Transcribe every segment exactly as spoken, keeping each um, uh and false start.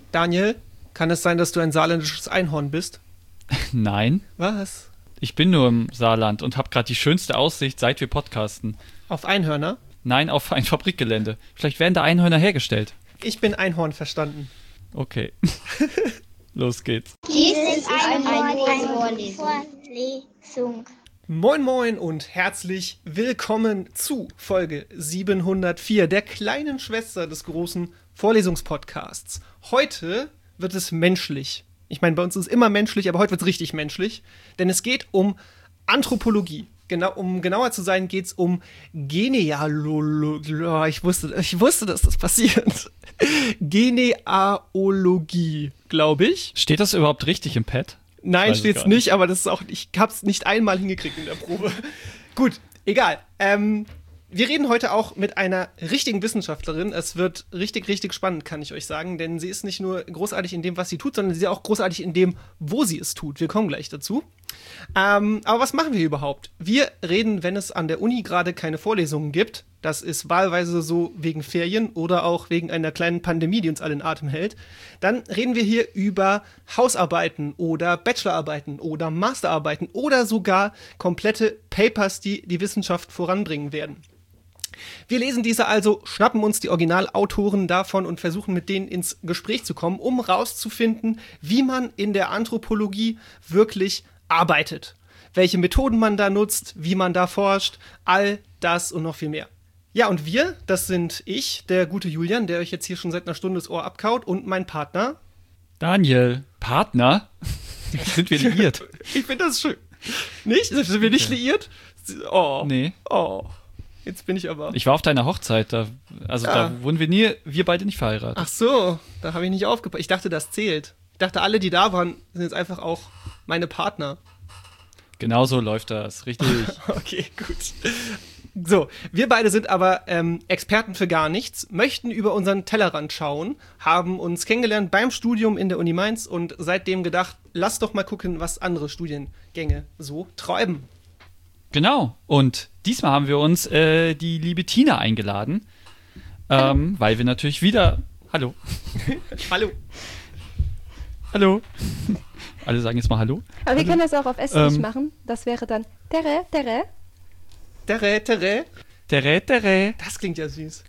Daniel, kann es sein, dass du ein saarländisches Einhorn bist? Nein. Was? Ich bin nur im Saarland und habe gerade die schönste Aussicht, seit wir podcasten. Auf Einhörner? Nein, auf ein Fabrikgelände. Vielleicht werden da Einhörner hergestellt. Ich bin Einhorn verstanden. Okay. Los geht's. Dies ist eine, eine Vorlesung. Moin moin und herzlich willkommen zu Folge siebenhundertvier, der kleinen Schwester des großen Vorlesungspodcasts. Heute wird es menschlich. Ich meine, bei uns ist es immer menschlich, aber heute wird es richtig menschlich, denn es geht um Anthropologie. Genau, um genauer zu sein, geht es um Genealogie. Ich wusste, ich wusste, dass das passiert. Genealogie, glaube ich. Steht das überhaupt richtig im Pad? Nein, steht's nicht, nicht, aber das ist auch, ich hab's nicht einmal hingekriegt in der Probe. Gut, egal. Ähm, wir reden heute auch mit einer richtigen Wissenschaftlerin. Es wird richtig, richtig spannend, kann ich euch sagen, denn sie ist nicht nur großartig in dem, was sie tut, sondern sie ist auch großartig in dem, wo sie es tut. Wir kommen gleich dazu. Ähm, aber was machen wir hier überhaupt? Wir reden, wenn es an der Uni gerade keine Vorlesungen gibt. Das ist wahlweise so wegen Ferien oder auch wegen einer kleinen Pandemie, die uns alle in Atem hält. Dann reden wir hier über Hausarbeiten oder Bachelorarbeiten oder Masterarbeiten oder sogar komplette Papers, die die Wissenschaft voranbringen werden. Wir lesen diese also, schnappen uns die Originalautoren davon und versuchen mit denen ins Gespräch zu kommen, um rauszufinden, wie man in der Anthropologie wirklich arbeitet. Welche Methoden man da nutzt, wie man da forscht, all das und noch viel mehr. Ja, und wir, das sind ich, der gute Julian, der euch jetzt hier schon seit einer Stunde das Ohr abkaut, und mein Partner. Daniel, Partner? Sind wir liiert? Ich finde das schön. Nicht? Sind wir nicht okay. liiert? Oh. Nee. Oh. Jetzt bin ich aber... Ich war auf deiner Hochzeit, da, also ja. da wurden wir nie, wir beide nicht verheiratet. Ach so, da habe ich nicht aufgepasst. Ich dachte, das zählt. Ich dachte, alle, die da waren, sind jetzt einfach auch meine Partner. Genau so läuft das, richtig. Okay, gut. So, wir beide sind aber ähm, Experten für gar nichts, möchten über unseren Tellerrand schauen, haben uns kennengelernt beim Studium in der Uni Mainz und seitdem gedacht, lass doch mal gucken, was andere Studiengänge so treiben. Genau, und diesmal haben wir uns äh, die liebe Tina eingeladen, ähm, weil wir natürlich wieder... Hallo. Hallo. Hallo. Alle sagen jetzt mal Hallo. Aber wir Hallo. können das auch auf Estnisch ähm, machen. Das wäre dann Tere, Tere. Tere, Tere. Tere, Tere. Das klingt ja süß.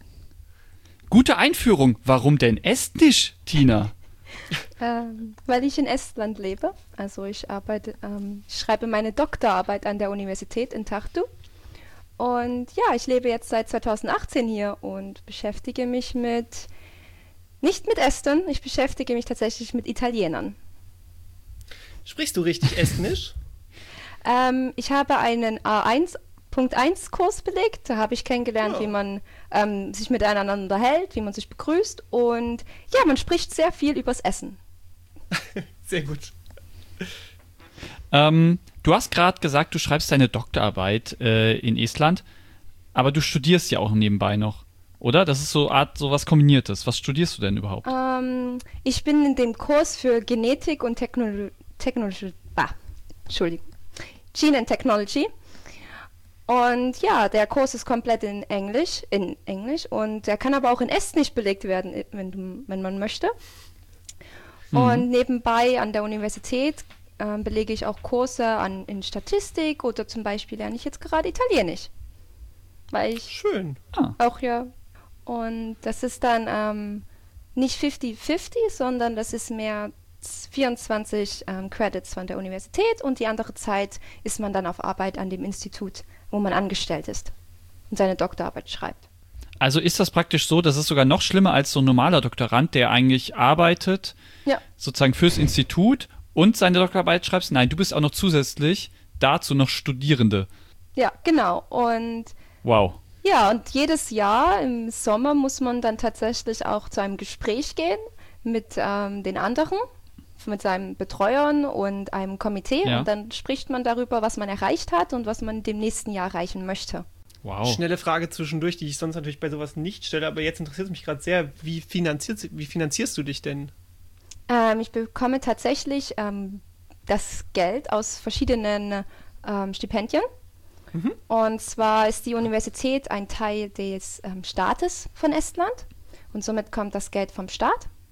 Gute Einführung. Warum denn Estnisch, Tina? ähm, weil ich in Estland lebe. Also ich arbeite, ähm, ich schreibe meine Doktorarbeit an der Universität in Tartu. Und ja, ich lebe jetzt seit zweitausendachtzehn hier und beschäftige mich mit, nicht mit Estern, ich beschäftige mich tatsächlich mit Italienern. Sprichst du richtig Estnisch? ähm, ich habe einen A eins Punkt eins Kurs belegt. Da habe ich kennengelernt, oh. wie man ähm, sich miteinander unterhält, wie man sich begrüßt. Und ja, man spricht sehr viel übers Essen. Sehr gut. Ähm, du hast gerade gesagt, du schreibst deine Doktorarbeit äh, in Estland, aber du studierst ja auch nebenbei noch, oder? Das ist so eine Art, so was Kombiniertes. Was studierst du denn überhaupt? Ähm, ich bin in dem Kurs für Genetik und Technologie, Technologie ah, Entschuldigung, Gene and Technology. Und ja, der Kurs ist komplett in Englisch, in Englisch und der kann aber auch in Estnisch belegt werden, wenn, du, wenn man möchte. Mhm. Und nebenbei an der Universität äh, belege ich auch Kurse an, in Statistik oder zum Beispiel lerne ich jetzt gerade Italienisch. Weil ich Schön. Ah. auch ja. Und das ist dann ähm, nicht fünfzig fünfzig, sondern das ist mehr vierundzwanzig ähm, Credits von der Universität und die andere Zeit ist man dann auf Arbeit an dem Institut, wo man angestellt ist und seine Doktorarbeit schreibt. Also ist das praktisch so, das ist sogar noch schlimmer als so ein normaler Doktorand, der eigentlich arbeitet, ja. sozusagen fürs Institut und seine Doktorarbeit schreibt? Nein, du bist auch noch zusätzlich dazu noch Studierende. Ja, genau. Und wow. Ja, und jedes Jahr im Sommer muss man dann tatsächlich auch zu einem Gespräch gehen mit ähm, den anderen, mit seinen Betreuern und einem Komitee. Ja. Und dann spricht man darüber, was man erreicht hat und was man dem nächsten Jahr erreichen möchte. Wow. Schnelle Frage zwischendurch, die ich sonst natürlich bei sowas nicht stelle, aber jetzt interessiert es mich gerade sehr, wie, finanziert, wie finanzierst du dich denn? Ähm, ich bekomme tatsächlich ähm, das Geld aus verschiedenen ähm, Stipendien. Mhm. Und zwar ist die Universität ein Teil des ähm, Staates von Estland und somit kommt das Geld vom Staat.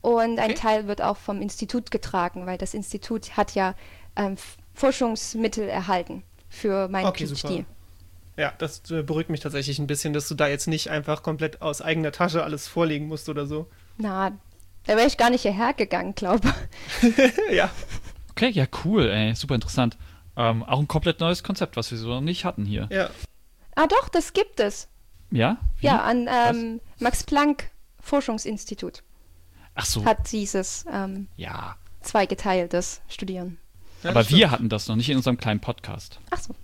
Und ein Okay. Teil wird auch vom Institut getragen, weil das Institut hat ja ähm, F- Forschungsmittel erhalten für meinen Okay, super. PhD. Ja, das äh, beruhigt mich tatsächlich ein bisschen, dass du da jetzt nicht einfach komplett aus eigener Tasche alles vorlegen musst oder so. Na, da wäre ich gar nicht hierher gegangen, glaube ich. Ja. Okay, ja, cool, ey, super interessant. Ähm, auch ein komplett neues Konzept, was wir so noch nicht hatten hier. Ja. Ah doch, das gibt es. Ja? Wie? Ja, an ähm, Max Planck Forschungsinstitut Ach so, hat dieses ähm, ja. zweigeteiltes Studieren. Ja, Aber das wir stimmt. hatten das noch nicht in unserem kleinen Podcast. Ach so.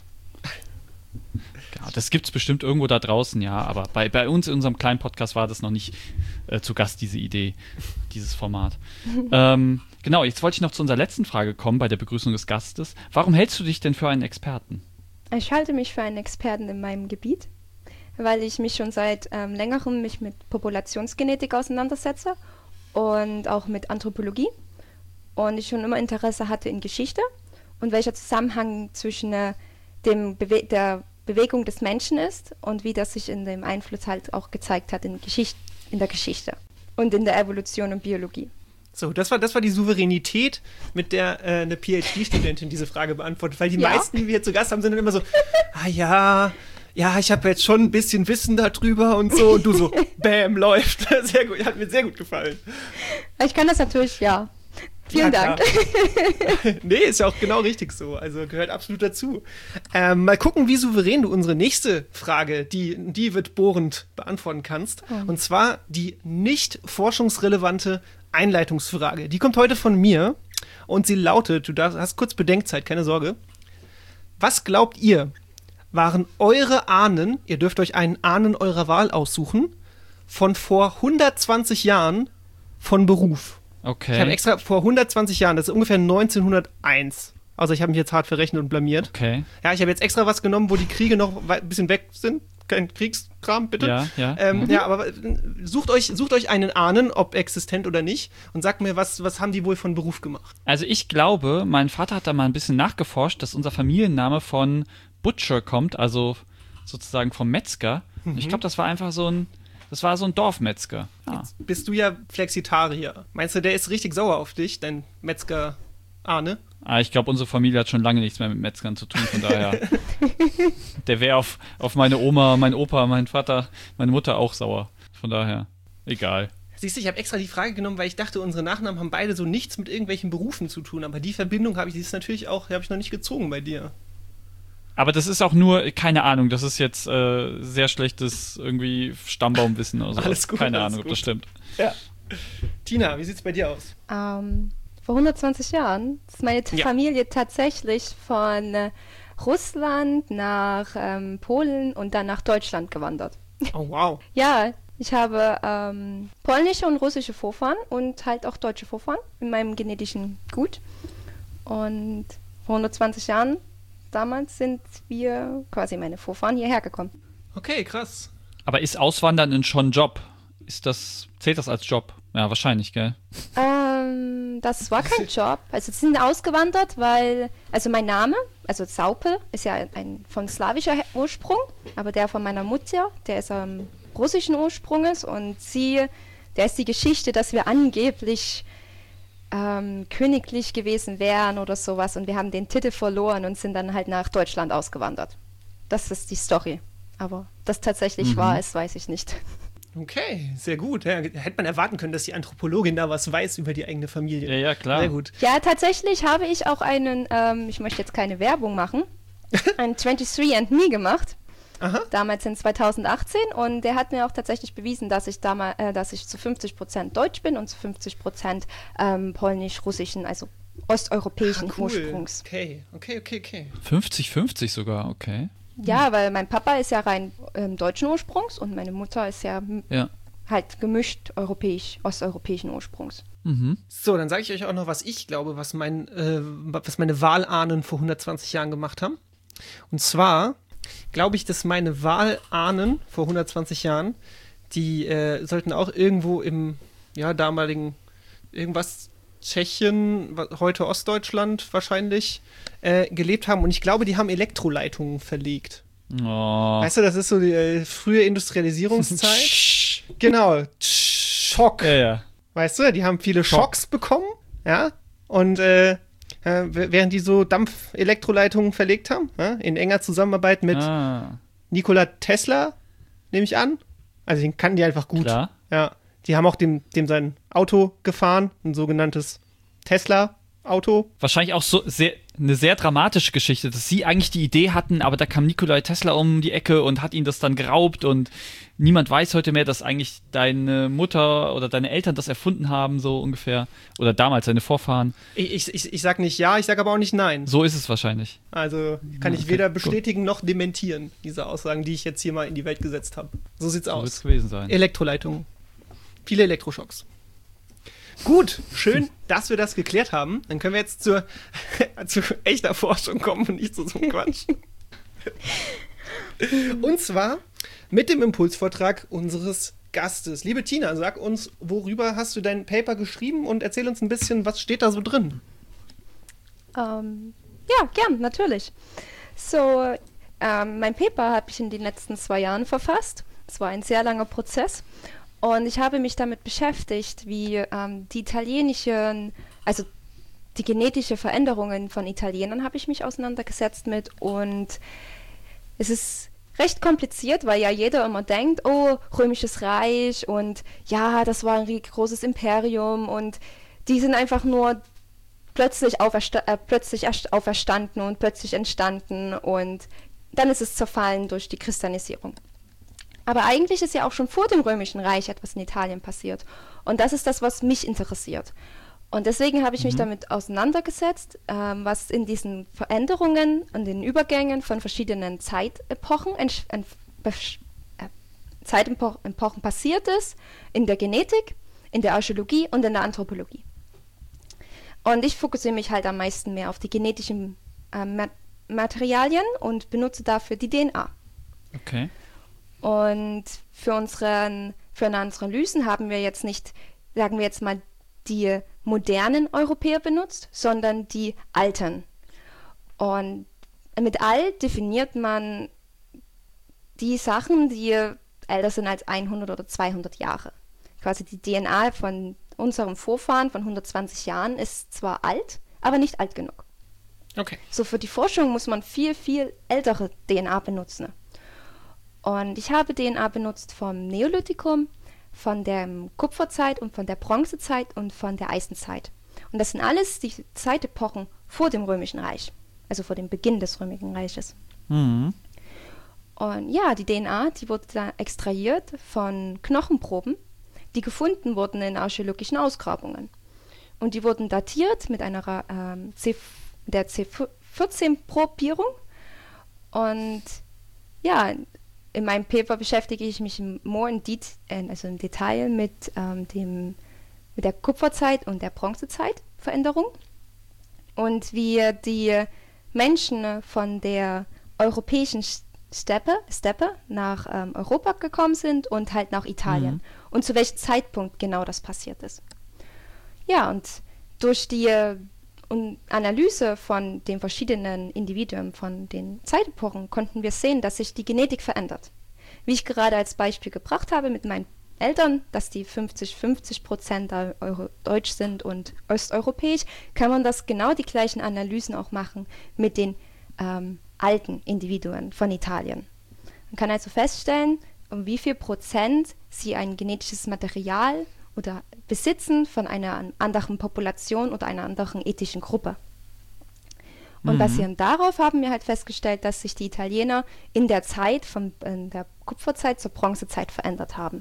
Genau, das gibt's bestimmt irgendwo da draußen, ja, aber bei, bei uns in unserem kleinen Podcast war das noch nicht äh, zu Gast, diese Idee, dieses Format. ähm, genau, jetzt wollte ich noch zu unserer letzten Frage kommen bei der Begrüßung des Gastes. Warum hältst du dich denn für einen Experten? Ich halte mich für einen Experten in meinem Gebiet, weil ich mich schon seit ähm, längerem mich mit Populationsgenetik auseinandersetze und auch mit Anthropologie und ich schon immer Interesse hatte in Geschichte und welcher Zusammenhang zwischen äh, dem Bewe der Bewegung des Menschen ist und wie das sich in dem Einfluss halt auch gezeigt hat in, Geschicht in der Geschichte und in der Evolution und Biologie. So, das war, das war die Souveränität, mit der äh, eine PhD-Studentin diese Frage beantwortet. Weil die Ja. meisten, die wir hier zu Gast haben, sind dann immer so, ah ja, ja, ich habe jetzt schon ein bisschen Wissen darüber und so. Und du so, bam, läuft. Sehr gut, hat mir sehr gut gefallen. Ich kann das natürlich, ja. Vielen Ja, Dank. klar. Nee, ist ja auch genau richtig so. Also gehört absolut dazu. Ähm, mal gucken, wie souverän du unsere nächste Frage, die, die wird bohrend beantworten kannst. Oh. Und zwar die nicht forschungsrelevante Einleitungsfrage. Die kommt heute von mir und sie lautet, du darfst, hast kurz Bedenkzeit, keine Sorge. Was glaubt ihr, waren eure Ahnen, ihr dürft euch einen Ahnen eurer Wahl aussuchen, von vor hundertzwanzig Jahren von Beruf? Okay. Ich habe extra vor hundertzwanzig Jahren, das ist ungefähr neunzehnhunderteins. Also ich habe mich jetzt hart verrechnet und blamiert. Okay. Ja, ich habe jetzt extra was genommen, wo die Kriege noch wei- ein bisschen weg sind. Kein Kriegskram, bitte. Ja, ja. Ähm, Mhm. ja, aber äh, sucht euch, sucht euch einen Ahnen, ob existent oder nicht, und sagt mir, was, was haben die wohl von Beruf gemacht? Also ich glaube, mein Vater hat da mal ein bisschen nachgeforscht, dass unser Familienname von Butcher kommt, also sozusagen vom Metzger. Und ich glaube, das war einfach so ein, das war so ein Dorfmetzger. Ah. Bist du ja Flexitarier. Meinst du, der ist richtig sauer auf dich, dein Metzger Ahne? Ah, ich glaube, unsere Familie hat schon lange nichts mehr mit Metzgern zu tun, von daher. Der wäre auf, auf meine Oma, mein Opa, meinen Vater, meine Mutter auch sauer. Von daher, egal. Siehst du, ich habe extra die Frage genommen, weil ich dachte, unsere Nachnamen haben beide so nichts mit irgendwelchen Berufen zu tun. Aber die Verbindung habe ich, die ist natürlich auch, die habe ich noch nicht gezogen bei dir. Aber das ist auch nur, keine Ahnung, das ist jetzt äh, sehr schlechtes irgendwie Stammbaumwissen oder so. Alles gut, Keine alles Ahnung, ob gut. das stimmt. Ja. Tina, wie sieht's bei dir aus? Ähm, vor hundertzwanzig Jahren ist meine Ja. Familie tatsächlich von äh, Russland nach ähm, Polen und dann nach Deutschland gewandert. Oh, wow. Ja, ich habe ähm, polnische und russische Vorfahren und halt auch deutsche Vorfahren in meinem genetischen Gut. Und vor hundertzwanzig Jahren, damals sind wir, quasi meine Vorfahren, hierher gekommen. Okay, krass. Aber ist Auswandern denn schon ein Job? Ist das, zählt das als Job? Ja, wahrscheinlich, gell? Ähm, das war kein Job. Also sie sind ausgewandert, weil, also mein Name, also Saupel, ist ja ein von slawischer He- Ursprung, aber der von meiner Mutter, der ist ähm, russischen Ursprunges und sie, der ist die Geschichte, dass wir angeblich ähm, königlich gewesen wären oder sowas und wir haben den Titel verloren und sind dann halt nach Deutschland ausgewandert. Das ist die Story. Aber das tatsächlich Mhm. wahr ist, weiß ich nicht. Okay, sehr gut. Ja, hätte man erwarten können, dass die Anthropologin da was weiß über die eigene Familie. Ja, ja, klar. Sehr gut. Ja, tatsächlich habe ich auch einen, ähm, ich möchte jetzt keine Werbung machen, einen twenty-three and me gemacht. Aha. Damals in zweitausendachtzehn und der hat mir auch tatsächlich bewiesen, dass ich damals, äh, dass ich zu fünfzig Prozent Deutsch bin und zu fünfzig Prozent ähm, polnisch-russischen, also osteuropäischen Ah, cool. Ursprungs. Okay, okay, okay, okay. fünfzig fünfzig sogar, okay. Ja, weil mein Papa ist ja rein ähm, deutschen Ursprungs und meine Mutter ist ja m- Ja. halt gemischt europäisch, osteuropäischen Ursprungs. Mhm. So, dann sage ich euch auch noch, was ich glaube, was, mein, äh, was meine Wahlahnen vor hundertzwanzig Jahren gemacht haben. Und zwar glaube ich, dass meine Wahlahnen vor hundertzwanzig Jahren, die äh, sollten auch irgendwo im ja, damaligen irgendwas Tschechien, wa- heute Ostdeutschland wahrscheinlich, äh, gelebt haben. Und ich glaube, die haben Elektroleitungen verlegt. Oh. Weißt du, das ist so die äh, frühe Industrialisierungszeit. Genau. Schock. Ja, ja. weißt du, die haben viele Schocks bekommen, ja, und äh, äh, während die so Dampf-Elektroleitungen verlegt haben, ja? In enger Zusammenarbeit mit Ah, Nikola Tesla, nehme ich an. Also den kannten die einfach gut. klar. Ja, die haben auch dem, dem sein Auto gefahren, ein sogenanntes Tesla-Auto. Wahrscheinlich auch so sehr, eine sehr dramatische Geschichte, dass sie eigentlich die Idee hatten, aber da kam Nikola Tesla um die Ecke und hat ihnen das dann geraubt und niemand weiß heute mehr, dass eigentlich deine Mutter oder deine Eltern das erfunden haben, so ungefähr. Oder damals deine Vorfahren. Ich, ich, ich, ich sag nicht ja, ich sag aber auch nicht nein. So ist es wahrscheinlich. Also kann Ja, ich okay, weder gut. bestätigen noch dementieren, diese Aussagen, die ich jetzt hier mal in die Welt gesetzt habe. So sieht's So wird es aus. gewesen sein. Elektroleitungen. Viele Elektroschocks. Gut, schön, dass wir das geklärt haben. Dann können wir jetzt zur, zu echter Forschung kommen und nicht zu so einem Quatsch. Und zwar mit dem Impulsvortrag unseres Gastes. Liebe Tina, sag uns, worüber hast du dein Paper geschrieben und erzähl uns ein bisschen, was steht da so drin? Ähm, ja, gern, natürlich. So, ähm, mein Paper habe ich in den letzten zwei Jahren verfasst. Es war ein sehr langer Prozess. Und ich habe mich damit beschäftigt, wie ähm, die italienischen, also die genetische Veränderungen von Italienern habe ich mich auseinandergesetzt mit. Und es ist recht kompliziert, weil ja jeder immer denkt, oh, Römisches Reich und ja, das war ein großes Imperium und die sind einfach nur plötzlich, aufersta- äh, plötzlich erst auferstanden und plötzlich entstanden und dann ist es zerfallen durch die Christianisierung. Aber eigentlich ist ja auch schon vor dem Römischen Reich etwas in Italien passiert. Und das ist das, was mich interessiert. Und deswegen habe ich mich Mhm. damit auseinandergesetzt, ähm, was in diesen Veränderungen und den Übergängen von verschiedenen Zeitepochen, entsch- ent- besch- äh, Zeitepochen passiert ist, in der Genetik, in der Archäologie und in der Anthropologie. Und ich fokussiere mich halt am meisten mehr auf die genetischen äh, Ma- Materialien und benutze dafür die D N A. Okay. Und für, unseren, für unsere Analysen haben wir jetzt nicht, sagen wir jetzt mal, die modernen Europäer benutzt, sondern die alten. Und mit alt definiert man die Sachen, die älter sind als hundert oder zweihundert Jahre. Quasi die D N A von unserem Vorfahren von hundertzwanzig Jahren ist zwar alt, aber nicht alt genug. Okay. So für die Forschung muss man viel, viel ältere D N A benutzen. Und ich habe D N A benutzt vom Neolithikum, von der Kupferzeit und von der Bronzezeit und von der Eisenzeit. Und das sind alles die Zeitepochen vor dem Römischen Reich, also vor dem Beginn des Römischen Reiches. Mhm. Und ja, die D N A, die wurde da extrahiert von Knochenproben, die gefunden wurden in archäologischen Ausgrabungen. Und die wurden datiert mit einer ähm, C, der C vierzehn-Probierung. Und ja, in meinem Paper beschäftige ich mich more in det also im Detail mit, ähm, dem, mit der Kupferzeit und der Bronzezeitveränderung und wie die Menschen von der europäischen Steppe, Steppe nach ähm, Europa gekommen sind und halt nach Italien. Mhm. Und zu welchem Zeitpunkt genau das passiert ist. Ja, und durch die äh, und Analyse von den verschiedenen Individuen, von den Zeitepochen, konnten wir sehen, dass sich die Genetik verändert. Wie ich gerade als Beispiel gebracht habe mit meinen Eltern, dass die fünfzig fünfzig Prozent Euro deutsch sind und osteuropäisch, kann man das genau die gleichen Analysen auch machen mit den ähm, alten Individuen von Italien. Man kann also feststellen, um wie viel Prozent sie ein genetisches Material oder besitzen von einer anderen Population oder einer anderen ethischen Gruppe. Und Mhm. basierend darauf haben wir halt festgestellt, dass sich die Italiener in der Zeit, von äh, der Kupferzeit zur Bronzezeit verändert haben.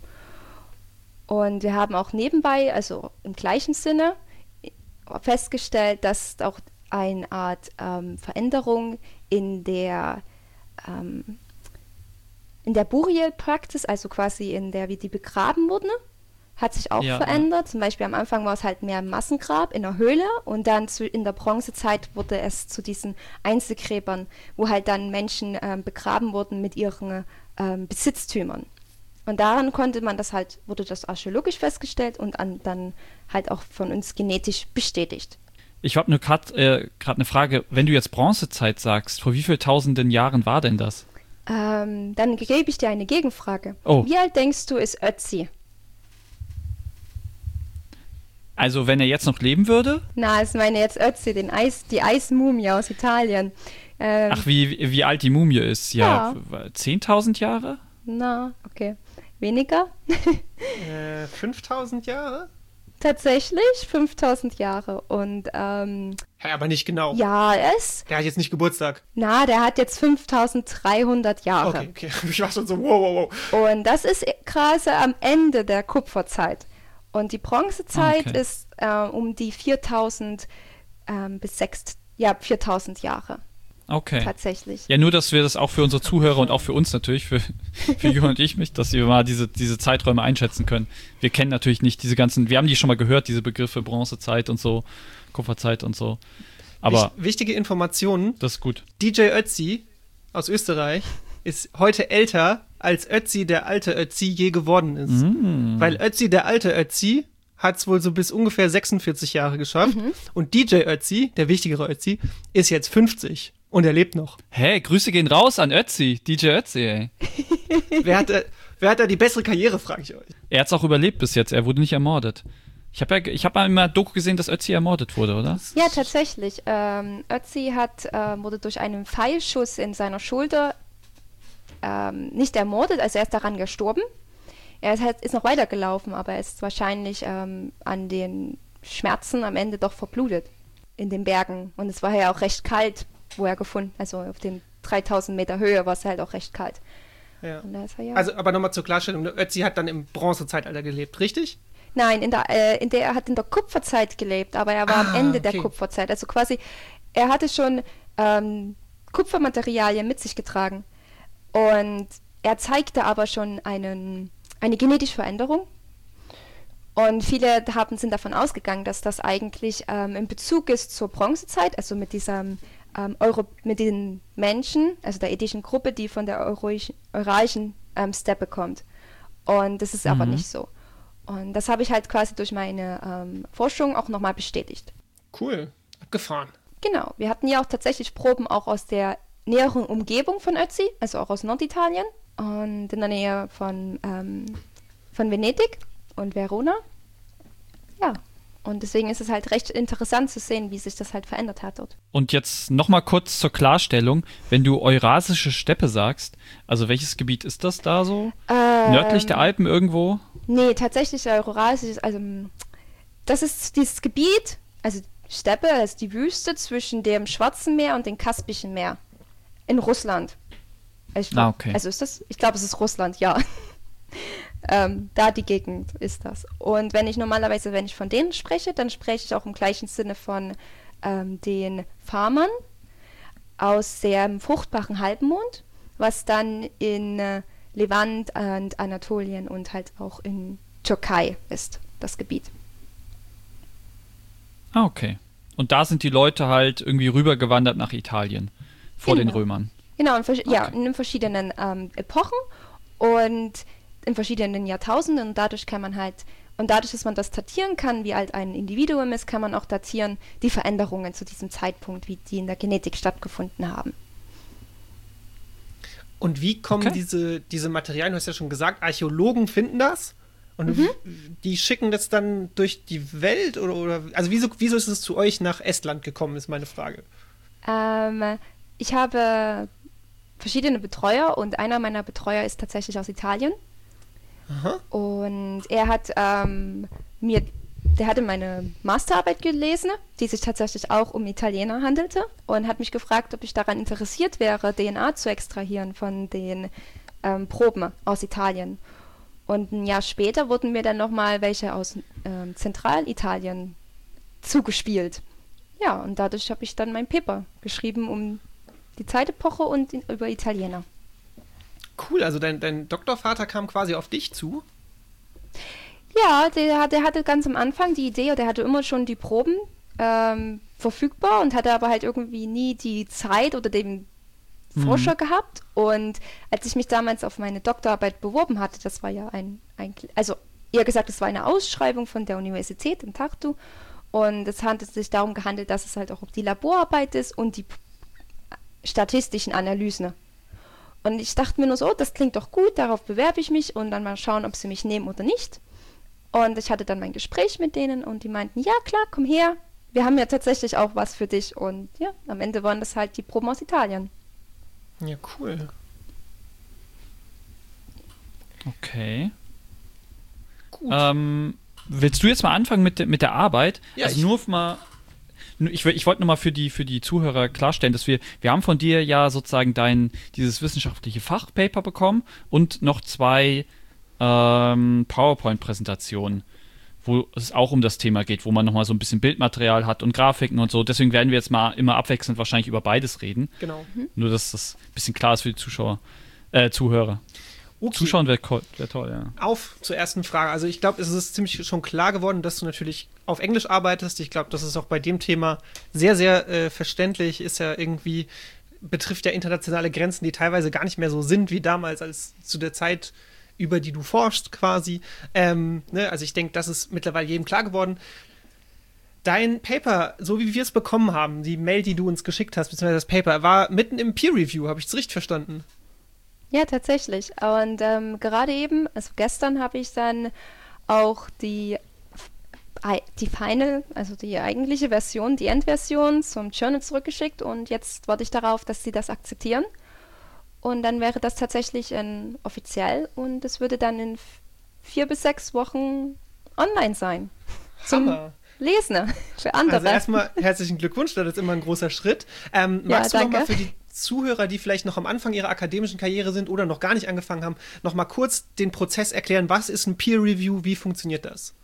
Und wir haben auch nebenbei, also im gleichen Sinne, festgestellt, dass auch eine Art ähm, Veränderung in der ähm, in der Burial Practice, also quasi in der, wie die begraben wurden, hat sich auch Ja, verändert. Zum Beispiel am Anfang war es halt mehr ein Massengrab in der Höhle und dann zu, in der Bronzezeit wurde es zu diesen Einzelgräbern, wo halt dann Menschen ähm, begraben wurden mit ihren ähm, Besitztümern. Und daran konnte man das halt, wurde das archäologisch festgestellt und an, dann halt auch von uns genetisch bestätigt. Ich habe nur gerade äh, grad eine Frage. Wenn du jetzt Bronzezeit sagst, vor wie vielen tausenden Jahren war denn das? Ähm, dann gebe ich dir eine Gegenfrage. Oh. Wie alt denkst du ist Ötzi? Also wenn er jetzt noch leben würde? Na, ich meine jetzt Ötzi, den Eis, die Eismumie aus Italien. Ähm, Ach, wie, wie alt die Mumie ist? Ja, zehntausend Jahre? Na, okay. Weniger? Äh, fünftausend Jahre? Tatsächlich fünftausend Jahre. Und, ähm, Ja, aber nicht genau. ja, es, Der hat jetzt nicht Geburtstag. na, der hat jetzt fünftausenddreihundert Jahre. Okay, okay. Ich war schon so, wow, wow, wow. Und das ist quasi am Ende der Kupferzeit. Und die Bronzezeit Okay. ist äh, um die viertausend ähm, bis sechs, ja, viertausend Jahre Okay. tatsächlich. Ja, nur, dass wir das auch für unsere Zuhörer und auch für uns natürlich, für, für Jürgen und ich, mich, dass wir mal diese, diese Zeiträume einschätzen können. Wir kennen natürlich nicht diese ganzen, wir haben die schon mal gehört, diese Begriffe Bronzezeit und so, Kupferzeit und so. Aber Wich- wichtige Informationen. das ist gut. D J Ötzi aus Österreich ist heute älter, als Ötzi der alte Ötzi je geworden ist. Mm. Weil Ötzi der alte Ötzi hat es wohl so bis ungefähr sechsundvierzig Jahre geschafft. Und D J Ötzi, der wichtigere Ötzi, ist jetzt fünfzig und er lebt noch. Hey, Grüße gehen raus an Ötzi, D J Ötzi, ey. Wer hat, da, wer hat da die bessere Karriere, frage ich euch. Er hat's auch überlebt bis jetzt, er wurde nicht ermordet. Ich habe ja, ich hab ja immer Doku gesehen, dass Ötzi ermordet wurde, oder? Ja, tatsächlich. Ähm, Ötzi hat, äh, wurde durch einen Pfeilschuss in seiner Schulter ähm, nicht ermordet, also er ist daran gestorben. Er ist, halt, ist noch weitergelaufen, aber er ist wahrscheinlich ähm, an den Schmerzen am Ende doch verblutet in den Bergen. Und es war ja auch recht kalt, wo er gefunden, also auf den dreitausend Meter Höhe war es halt auch recht kalt. Ja. Und da ist er ja. Also, aber nochmal zur Klarstellung, Ötzi hat dann im Bronzezeitalter gelebt, richtig? Nein, in der, äh, in der, er hat in der Kupferzeit gelebt, aber er war am Ah, Ende okay. der Kupferzeit. Also quasi, er hatte schon ähm, Kupfermaterialien mit sich getragen. Und er zeigte aber schon einen, eine genetische Veränderung. Und viele haben, sind davon ausgegangen, dass das eigentlich ähm, in Bezug ist zur Bronzezeit, also mit diesem ähm, Euro, mit den Menschen, also der ethischen Gruppe, die von der Euroischen, Euralischen ähm, Steppe kommt. Und das ist aber Mhm. nicht so. Und das habe ich halt quasi durch meine ähm, Forschung auch nochmal bestätigt. Cool, abgefahren. Genau, wir hatten ja auch tatsächlich Proben auch aus der näheren Umgebung von Ötzi, also auch aus Norditalien und in der Nähe von, ähm, von Venedig und Verona. Ja, und deswegen ist es halt recht interessant zu sehen, wie sich das halt verändert hat dort. Und jetzt nochmal kurz zur Klarstellung, wenn du Eurasische Steppe sagst, also welches Gebiet ist das da so? Ähm, Nördlich der Alpen irgendwo? Nee, tatsächlich Eurasisch, also mm, das ist dieses Gebiet, also Steppe, das ist die Wüste zwischen dem Schwarzen Meer und dem Kaspischen Meer in Russland. Also, ich glaub, Ah, okay. also ist das, ich glaube, es ist Russland, ja. ähm, da die Gegend ist das. Und wenn ich normalerweise, wenn ich von denen spreche, dann spreche ich auch im gleichen Sinne von ähm, den Farmern aus dem fruchtbaren Halbmond, was dann in äh, Levant und Anatolien und halt auch in Türkei ist, das Gebiet. Ah, okay. Und da sind die Leute halt irgendwie rübergewandert nach Italien vor den Genau. Römern. Genau, in, vers- ja, Okay. in verschiedenen ähm, Epochen und in verschiedenen Jahrtausenden und dadurch kann man halt, und dadurch, dass man das datieren kann, wie alt ein Individuum ist, kann man auch datieren die Veränderungen zu diesem Zeitpunkt, wie die in der Genetik stattgefunden haben. Und wie kommen Okay. diese, diese Materialien, du hast ja schon gesagt, Archäologen finden das und w- die schicken das dann durch die Welt oder, oder also wieso, wieso ist es zu euch nach Estland gekommen, ist meine Frage. Ähm, ich habe verschiedene Betreuer und einer meiner Betreuer ist tatsächlich aus Italien. Aha. Und er hat ähm, mir, der hatte meine Masterarbeit gelesen, die sich tatsächlich auch um Italiener handelte und hat mich gefragt, ob ich daran interessiert wäre, D N A zu extrahieren von den ähm, Proben aus Italien. Und ein Jahr später wurden mir dann nochmal welche aus ähm, Zentralitalien zugespielt. Ja, und dadurch habe ich dann mein Paper geschrieben um die Zeitepoche und in, über Italiener. Cool, also dein, dein Doktorvater kam quasi auf dich zu. Ja, der, hat- der hatte ganz am Anfang die Idee, der hatte immer schon die Proben ähm, verfügbar und hatte aber halt irgendwie nie die Zeit oder den Forscher gehabt. Und als ich mich damals auf meine Doktorarbeit beworben hatte, das war ja ein, ein also eher gesagt, es war eine Ausschreibung von der Universität in Tartu und es hat sich darum gehandelt, dass es halt auch die Laborarbeit ist und die statistischen Analysen. Und ich dachte mir nur so, oh, das klingt doch gut, darauf bewerbe ich mich und dann mal schauen, ob sie mich nehmen oder nicht. Und ich hatte dann mein Gespräch mit denen und die meinten, ja klar, komm her, wir haben ja tatsächlich auch was für dich. Und ja, am Ende waren das halt die Proben aus Italien. Ja, cool. Okay. Gut. Ähm, willst du jetzt mal anfangen mit, de- mit der Arbeit? Ja, also ich- nur mal, nur- ich, will- ich wollte nur mal für die, für die Zuhörer klarstellen, dass wir, wir haben von dir ja sozusagen dein, dieses wissenschaftliche Fachpaper bekommen und noch zwei ähm, PowerPoint-Präsentationen, wo es auch um das Thema geht, wo man nochmal so ein bisschen Bildmaterial hat und Grafiken und so. Deswegen werden wir jetzt mal immer abwechselnd wahrscheinlich über beides reden. Genau. Nur, dass das ein bisschen klar ist für die Zuschauer, äh, Zuhörer. Okay. Zuschauen wäre wär toll, ja. Auf zur ersten Frage. Also ich glaube, es ist ziemlich schon klar geworden, dass du natürlich auf Englisch arbeitest. Ich glaube, das ist auch bei dem Thema sehr, sehr äh, verständlich. Ist ja irgendwie, betrifft ja internationale Grenzen, die teilweise gar nicht mehr so sind wie damals, als zu der Zeit, über die du forschst quasi. Ähm, ne? Also ich denke, das ist mittlerweile jedem klar geworden. Dein Paper, so wie wir es bekommen haben, die Mail, die du uns geschickt hast, beziehungsweise das Paper, war mitten im Peer Review. Habe ich es richtig verstanden? Ja, tatsächlich. Und ähm, gerade eben, also gestern habe ich dann auch die, die Final, also die eigentliche Version, die Endversion zum Journal zurückgeschickt und jetzt warte ich darauf, dass sie das akzeptieren. Und dann wäre das tatsächlich ähm, offiziell und es würde dann in f- vier bis sechs Wochen online sein. Zum Hammer. Lesen für andere. Also erstmal herzlichen Glückwunsch, das ist immer ein großer Schritt. Ähm, Ja, magst du noch mal danke. für die Zuhörer, die vielleicht noch am Anfang ihrer akademischen Karriere sind oder noch gar nicht angefangen haben, noch mal kurz den Prozess erklären, was ist ein Peer Review, wie funktioniert das?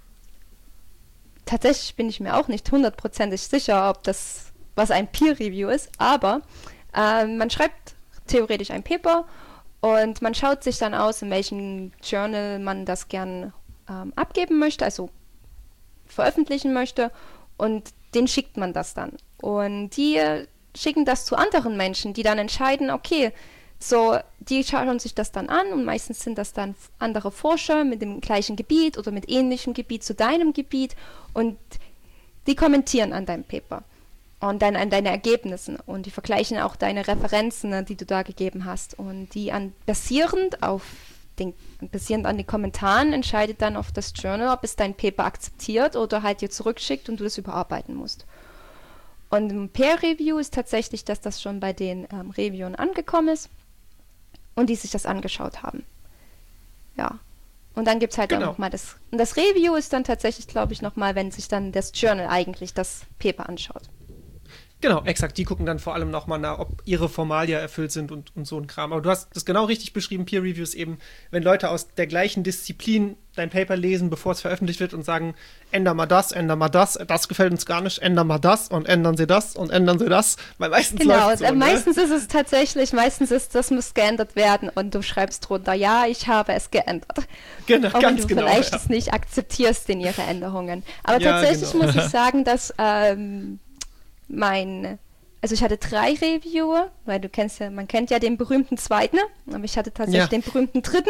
Tatsächlich bin ich mir auch nicht hundertprozentig sicher, ob das, was ein Peer Review ist, aber ähm, man schreibt theoretisch ein Paper und man schaut sich dann aus, in welchem Journal man das gern ähm, abgeben möchte, also veröffentlichen möchte und den schickt man das dann. Und die äh, schicken das zu anderen Menschen, die dann entscheiden, okay, so, die schauen sich das dann an und meistens sind das dann f- andere Forscher mit dem gleichen Gebiet oder mit ähnlichem Gebiet zu deinem Gebiet und die kommentieren an deinem Paper und dann an deine Ergebnissen und die vergleichen auch deine Referenzen, ne, die du da gegeben hast und die an, basierend auf den, basierend an den Kommentaren entscheidet dann auf das Journal, ob es dein Paper akzeptiert oder halt dir zurückschickt und du das überarbeiten musst. Und im Peer-Review ist tatsächlich, dass das schon bei den ähm, Reviewern angekommen ist und die sich das angeschaut haben. Ja. Und dann gibt es halt Genau. auch nochmal das. Und das Review ist dann tatsächlich, glaube ich, nochmal, wenn sich dann das Journal eigentlich das Paper anschaut. Genau, exakt. Die gucken dann vor allem nochmal nach, ob ihre Formalien erfüllt sind und, und so ein Kram. Aber du hast das genau richtig beschrieben, Peer Reviews eben, wenn Leute aus der gleichen Disziplin dein Paper lesen, bevor es veröffentlicht wird und sagen, änder mal das, änder mal das, das gefällt uns gar nicht, änder mal das und ändern Sie das und ändern Sie das. Weil meistens Genau, läuft's so, äh, ne? meistens ist es tatsächlich, meistens ist das muss geändert werden und du schreibst drunter, ja, ich habe es geändert. Genau, Auch wenn ganz du genau. vielleicht Ja. es nicht akzeptierst in ihre Änderungen. Aber Ja, tatsächlich genau. muss ich sagen, dass ähm, mein, also ich hatte drei Reviewer, weil du kennst ja, man kennt ja den berühmten zweiten, aber ich hatte tatsächlich Ja. den berühmten dritten.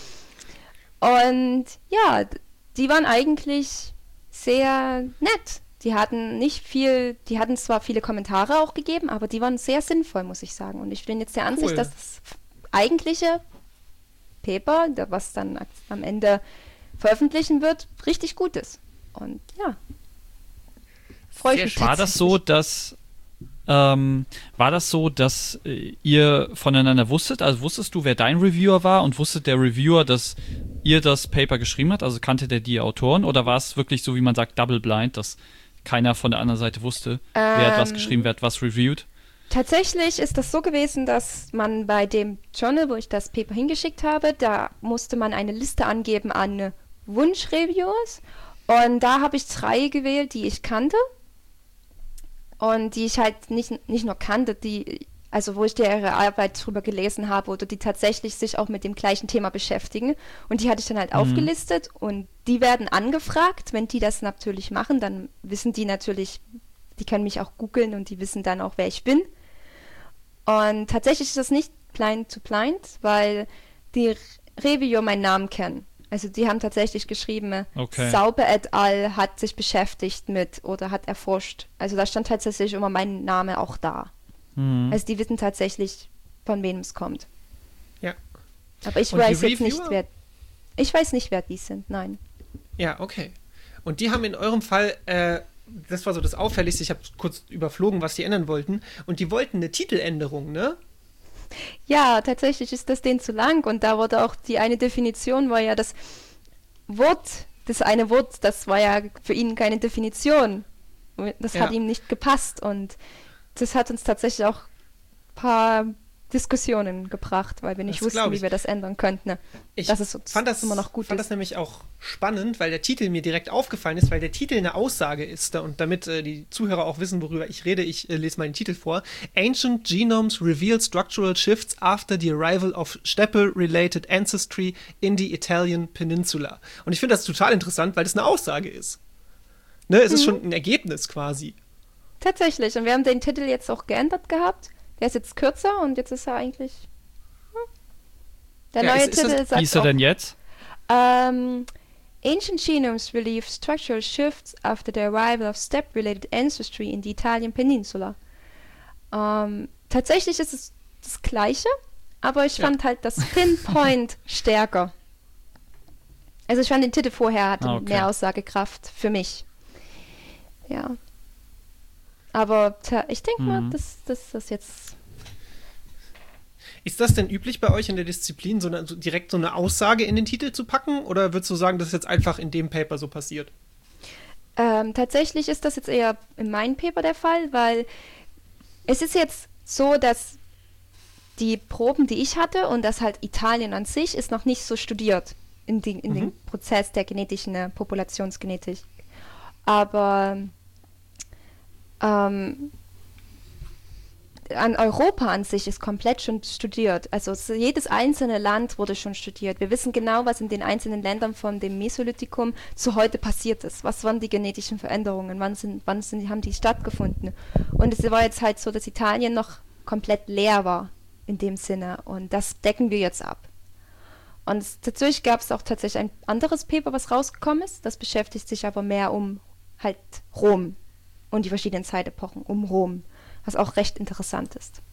Und ja, d- die waren eigentlich sehr nett. Die hatten nicht viel, die hatten zwar viele Kommentare auch gegeben, aber die waren sehr sinnvoll, muss ich sagen. Und ich bin jetzt der Ansicht, Cool. dass das eigentliche Paper, da- was dann ak- am Ende veröffentlichen wird, richtig gut ist. Und ja, freue ich Sehr mich. War das so, tatsächlich. dass ähm, war das so, dass äh, ihr voneinander wusstet? Also wusstest du, wer dein Reviewer war und wusste der Reviewer, dass ihr das Paper geschrieben habt? Also kannte der die Autoren oder war es wirklich so, wie man sagt, double blind, dass keiner von der anderen Seite wusste, wer hat was Ähm, geschrieben, wer hat was reviewed? Tatsächlich ist das so gewesen, dass man bei dem Journal, wo ich das Paper hingeschickt habe, da musste man eine Liste angeben an Wunschreviewers. Und da habe ich drei gewählt, die ich kannte. Und die ich halt nicht, nicht nur kannte, die, also wo ich ihre Arbeit drüber gelesen habe oder die tatsächlich sich auch mit dem gleichen Thema beschäftigen. Und die hatte ich dann halt aufgelistet und die werden angefragt. Wenn die das natürlich machen, dann wissen die natürlich, die können mich auch googeln und die wissen dann auch, wer ich bin. Und tatsächlich ist das nicht blind to blind, weil die Reviewer meinen Namen kennen. Also die haben tatsächlich geschrieben, Okay. Sauber et al. Hat sich beschäftigt mit oder hat erforscht. Also da stand tatsächlich immer mein Name auch da. Mhm. Also die wissen tatsächlich, von wem es kommt. Ja. Aber ich Und die weiß jetzt nicht, Reviewer? wer... Ich weiß nicht, wer die sind, nein. Ja, okay. Und die haben in eurem Fall, äh, das war so das Auffälligste, ich habe kurz überflogen, was die ändern wollten. Und die wollten eine Titeländerung, ne? Ja, tatsächlich ist das denen zu lang und da wurde auch die eine Definition, war ja das Wort, das eine Wort, das war ja für ihn keine Definition. Das Ja. hat ihm nicht gepasst und das hat uns tatsächlich auch ein paar Diskussionen gebracht, weil wir nicht Das glaub wussten, ich. wie wir das ändern könnten. Ich Dass es uns fand das, immer noch gut fand ist. das nämlich auch spannend, weil der Titel mir direkt aufgefallen ist, weil der Titel eine Aussage ist. Da, und damit äh, die Zuhörer auch wissen, worüber ich rede, ich äh, lese mal den Titel vor. Ancient Genomes reveal structural shifts after the arrival of Steppe-related ancestry in the Italian Peninsula. Und ich finde das total interessant, weil das eine Aussage ist. Ne, es ist Mhm. schon ein Ergebnis quasi. Tatsächlich. Und wir haben den Titel jetzt auch geändert gehabt. Der ist jetzt kürzer und jetzt ist er eigentlich. hm. Der Ja, neue ist- ist das- Titel sagt Wie ist er auch, denn jetzt? ähm, Ancient genomes relieve structural shifts after the arrival of steppe-related ancestry in the Italian Peninsula. Ähm, tatsächlich ist es das Gleiche, aber ich Ja. fand halt das Pinpoint stärker. Also ich fand den Titel vorher hatte Ah, okay. mehr Aussagekraft für mich. Ja. Aber tja, ich denke mal, Mhm. dass dass das jetzt. Ist das denn üblich bei euch in der Disziplin, so, eine, so direkt so eine Aussage in den Titel zu packen? Oder würdest du sagen, das ist jetzt einfach in dem Paper so passiert? Ähm, tatsächlich ist das jetzt eher in meinem Paper der Fall, weil es ist jetzt so, dass die Proben, die ich hatte und das halt Italien an sich ist noch nicht so studiert in, die, in Mhm. dem Prozess der genetischen äh, Populationsgenetik. Aber ähm, an Europa an sich ist komplett schon studiert. Also so jedes einzelne Land wurde schon studiert. Wir wissen genau, was in den einzelnen Ländern von dem Mesolithikum zu heute passiert ist. Was waren die genetischen Veränderungen? Wann, sind, wann sind, haben die stattgefunden? Und es war jetzt halt so, dass Italien noch komplett leer war in dem Sinne. Und das decken wir jetzt ab. Und es, natürlich gab es auch tatsächlich ein anderes Paper, was rausgekommen ist. Das beschäftigt sich aber mehr um halt Rom und die verschiedenen Zeitepochen um Rom, was auch recht interessant ist.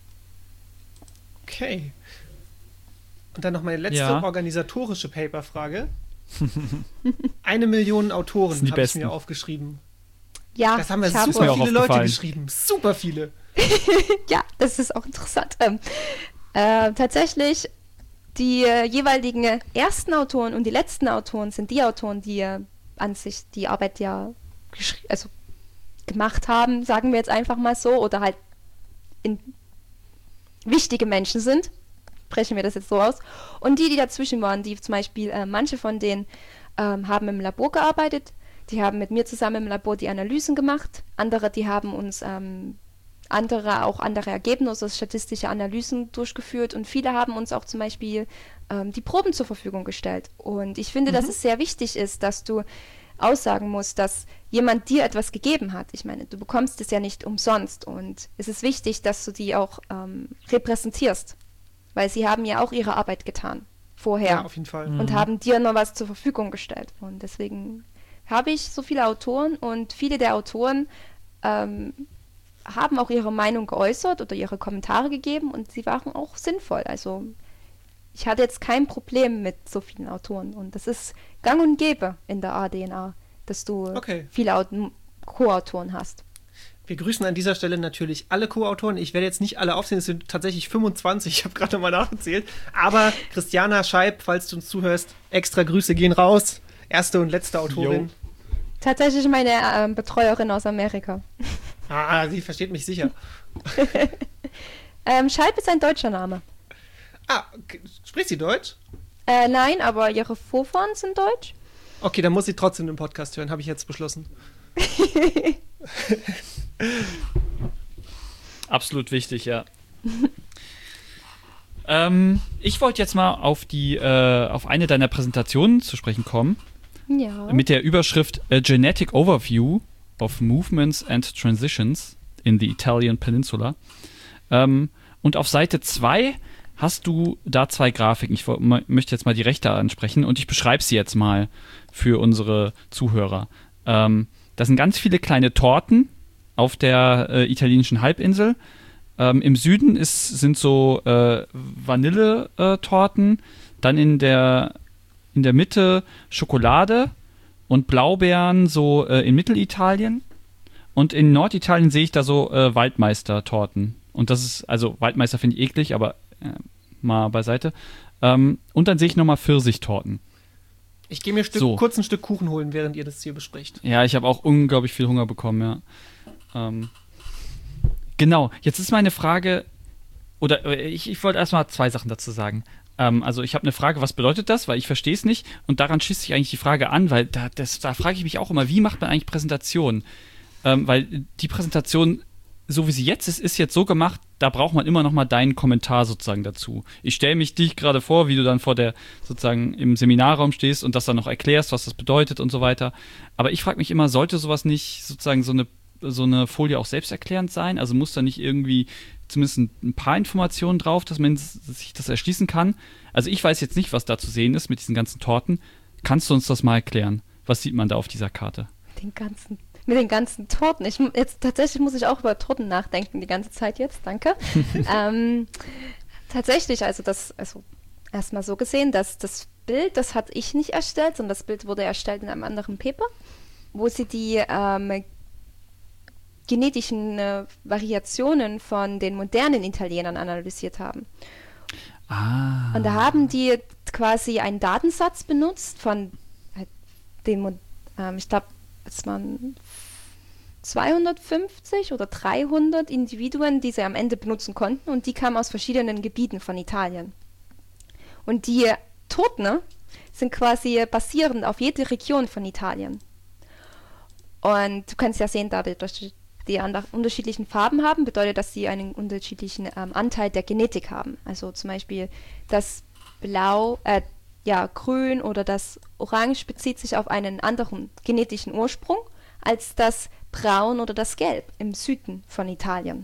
Okay. Und dann noch meine letzte Ja. organisatorische Paperfrage. Eine Million Autoren sind die habe ich besten. mir aufgeschrieben. Ja, Das haben wir ich habe- ist mir super auch viele Leute aufgefallen. geschrieben. Super viele. ja, das ist auch interessant. Ähm, äh, tatsächlich, die äh, jeweiligen äh, ersten Autoren und die letzten Autoren sind die Autoren, die äh, an sich die Arbeit ja geschri- also gemacht haben, sagen wir jetzt einfach mal so, oder halt in wichtige Menschen sind, sprechen wir das jetzt so aus. Und die, die dazwischen waren, die zum Beispiel, äh, manche von denen ähm, haben im Labor gearbeitet, die haben mit mir zusammen im Labor die Analysen gemacht, andere, die haben uns ähm, andere, auch andere Ergebnisse, also statistische Analysen durchgeführt und viele haben uns auch zum Beispiel ähm, die Proben zur Verfügung gestellt. Und ich finde, dass es sehr wichtig ist, dass du aussagen musst, dass jemand dir etwas gegeben hat. Ich meine, du bekommst es ja nicht umsonst und es ist wichtig, dass du die auch ähm, repräsentierst, weil sie haben ja auch ihre Arbeit getan vorher Ja, auf jeden Fall. Mhm. und haben dir noch was zur Verfügung gestellt. Und deswegen habe ich so viele Autoren und viele der Autoren ähm, haben auch ihre Meinung geäußert oder ihre Kommentare gegeben und sie waren auch sinnvoll. Also ich hatte jetzt kein Problem mit so vielen Autoren und das ist gang und gäbe in der A D N A, dass du Okay. viele Aut- Co-Autoren hast. Wir grüßen an dieser Stelle natürlich alle Co-Autoren. Ich werde jetzt nicht alle aufzählen, es sind tatsächlich fünfundzwanzig, ich habe gerade mal nachgezählt. Aber Christiana Scheib, falls du uns zuhörst, extra Grüße gehen raus. Erste und letzte Autorin. Tatsächlich meine ähm, Betreuerin aus Amerika. Ah, sie versteht mich sicher. Ähm, Scheib ist ein deutscher Name. Ah, okay. Spricht sie Deutsch? Äh, nein, aber ihre Vorfahren sind deutsch. Okay, dann muss sie trotzdem den Podcast hören, habe ich jetzt beschlossen. Absolut wichtig, ja. ähm, ich wollte jetzt mal auf die, äh, auf eine deiner Präsentationen zu sprechen kommen, Ja. mit der Überschrift A Genetic Overview of Movements and Transitions in the Italian Peninsula. Ähm, und auf Seite zwei hast du da zwei Grafiken. Ich wo- m- möchte jetzt mal die rechte ansprechen und ich beschreibe sie jetzt mal für unsere Zuhörer. Ähm, das sind ganz viele kleine Torten auf der äh, italienischen Halbinsel. Ähm, Im Süden ist, sind so äh, Vanilletorten, dann in der, in der Mitte Schokolade und Blaubeeren so äh, in Mittelitalien. Und in Norditalien sehe ich da so äh, Waldmeister-Torten. Und das ist, also Waldmeister finde ich eklig, aber äh, mal beiseite. Ähm, und dann sehe ich nochmal Pfirsichtorten. Ich gehe mir Stück, So. kurz ein Stück Kuchen holen, während ihr das hier besprecht. Ja, ich habe auch unglaublich viel Hunger bekommen, ja. Ähm, genau, jetzt ist meine Frage, oder äh, ich, ich wollte erstmal zwei Sachen dazu sagen. Ähm, also ich habe eine Frage, was bedeutet das? Weil ich verstehe es nicht und daran schießt sich eigentlich die Frage an, weil da, das, da frage ich mich auch immer, wie macht man eigentlich Präsentationen? Ähm, weil die Präsentation, so wie sie jetzt ist, ist jetzt so gemacht, da braucht man immer noch mal deinen Kommentar sozusagen dazu. Ich stelle mich dich gerade vor, wie du dann vor der, sozusagen im Seminarraum stehst und das dann noch erklärst, was das bedeutet und so weiter. Aber ich frage mich immer, sollte sowas nicht sozusagen so eine, so eine Folie auch selbsterklärend sein? Also muss da nicht irgendwie zumindest ein paar Informationen drauf, dass man sich das erschließen kann? Also ich weiß jetzt nicht, was da zu sehen ist mit diesen ganzen Torten. Kannst du uns das mal erklären? Was sieht man da auf dieser Karte? Den ganzen, mit den ganzen Torten. Ich, mu- jetzt tatsächlich muss ich auch über Torten nachdenken die ganze Zeit jetzt, danke. ähm, tatsächlich, also das, also erstmal so gesehen, dass das Bild, das hatte ich nicht erstellt, sondern das Bild wurde erstellt in einem anderen Paper, wo sie die ähm, genetischen äh, Variationen von den modernen Italienern analysiert haben. Ah. Und da haben die quasi einen Datensatz benutzt von äh, den, Mo- ähm, ich glaube, es waren zweihundertfünfzig oder dreihundert Individuen, die sie am Ende benutzen konnten und die kamen aus verschiedenen Gebieten von Italien. Und die Torten ne, sind quasi basierend auf jede Region von Italien. Und du kannst ja sehen, dadurch, dass die ander- unterschiedlichen Farben haben, bedeutet, dass sie einen unterschiedlichen ähm, Anteil der Genetik haben. Also zum Beispiel das Blau, äh, ja, Grün oder das Orange bezieht sich auf einen anderen genetischen Ursprung als das Braun oder das Gelb im Süden von Italien.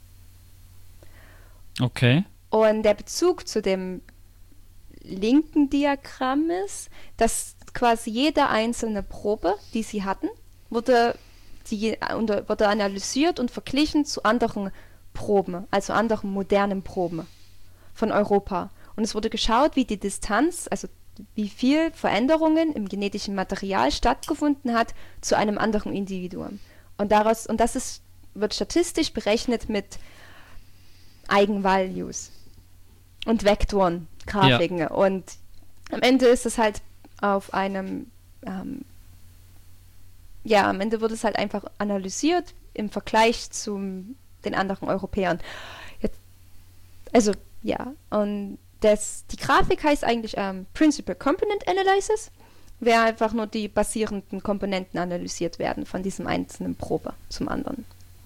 Okay. Und der Bezug zu dem linken Diagramm ist, dass quasi jede einzelne Probe, die sie hatten, wurde, die, unter, wurde analysiert und verglichen zu anderen Proben, also anderen modernen Proben von Europa. Und es wurde geschaut, wie die Distanz, also wie viel Veränderungen im genetischen Material stattgefunden hat zu einem anderen Individuum. Und daraus, und das ist, wird statistisch berechnet mit Eigenvalues und Vektoren, Grafiken. Ja. Und am Ende ist es halt auf einem, ähm, ja, am Ende wird es halt einfach analysiert im Vergleich zu den anderen Europäern. Jetzt, also, ja, und das, die Grafik heißt eigentlich ähm, Principal Component Analysis, where einfach nur die basierenden Komponenten analysiert werden von diesem einzelnen Probe zum anderen.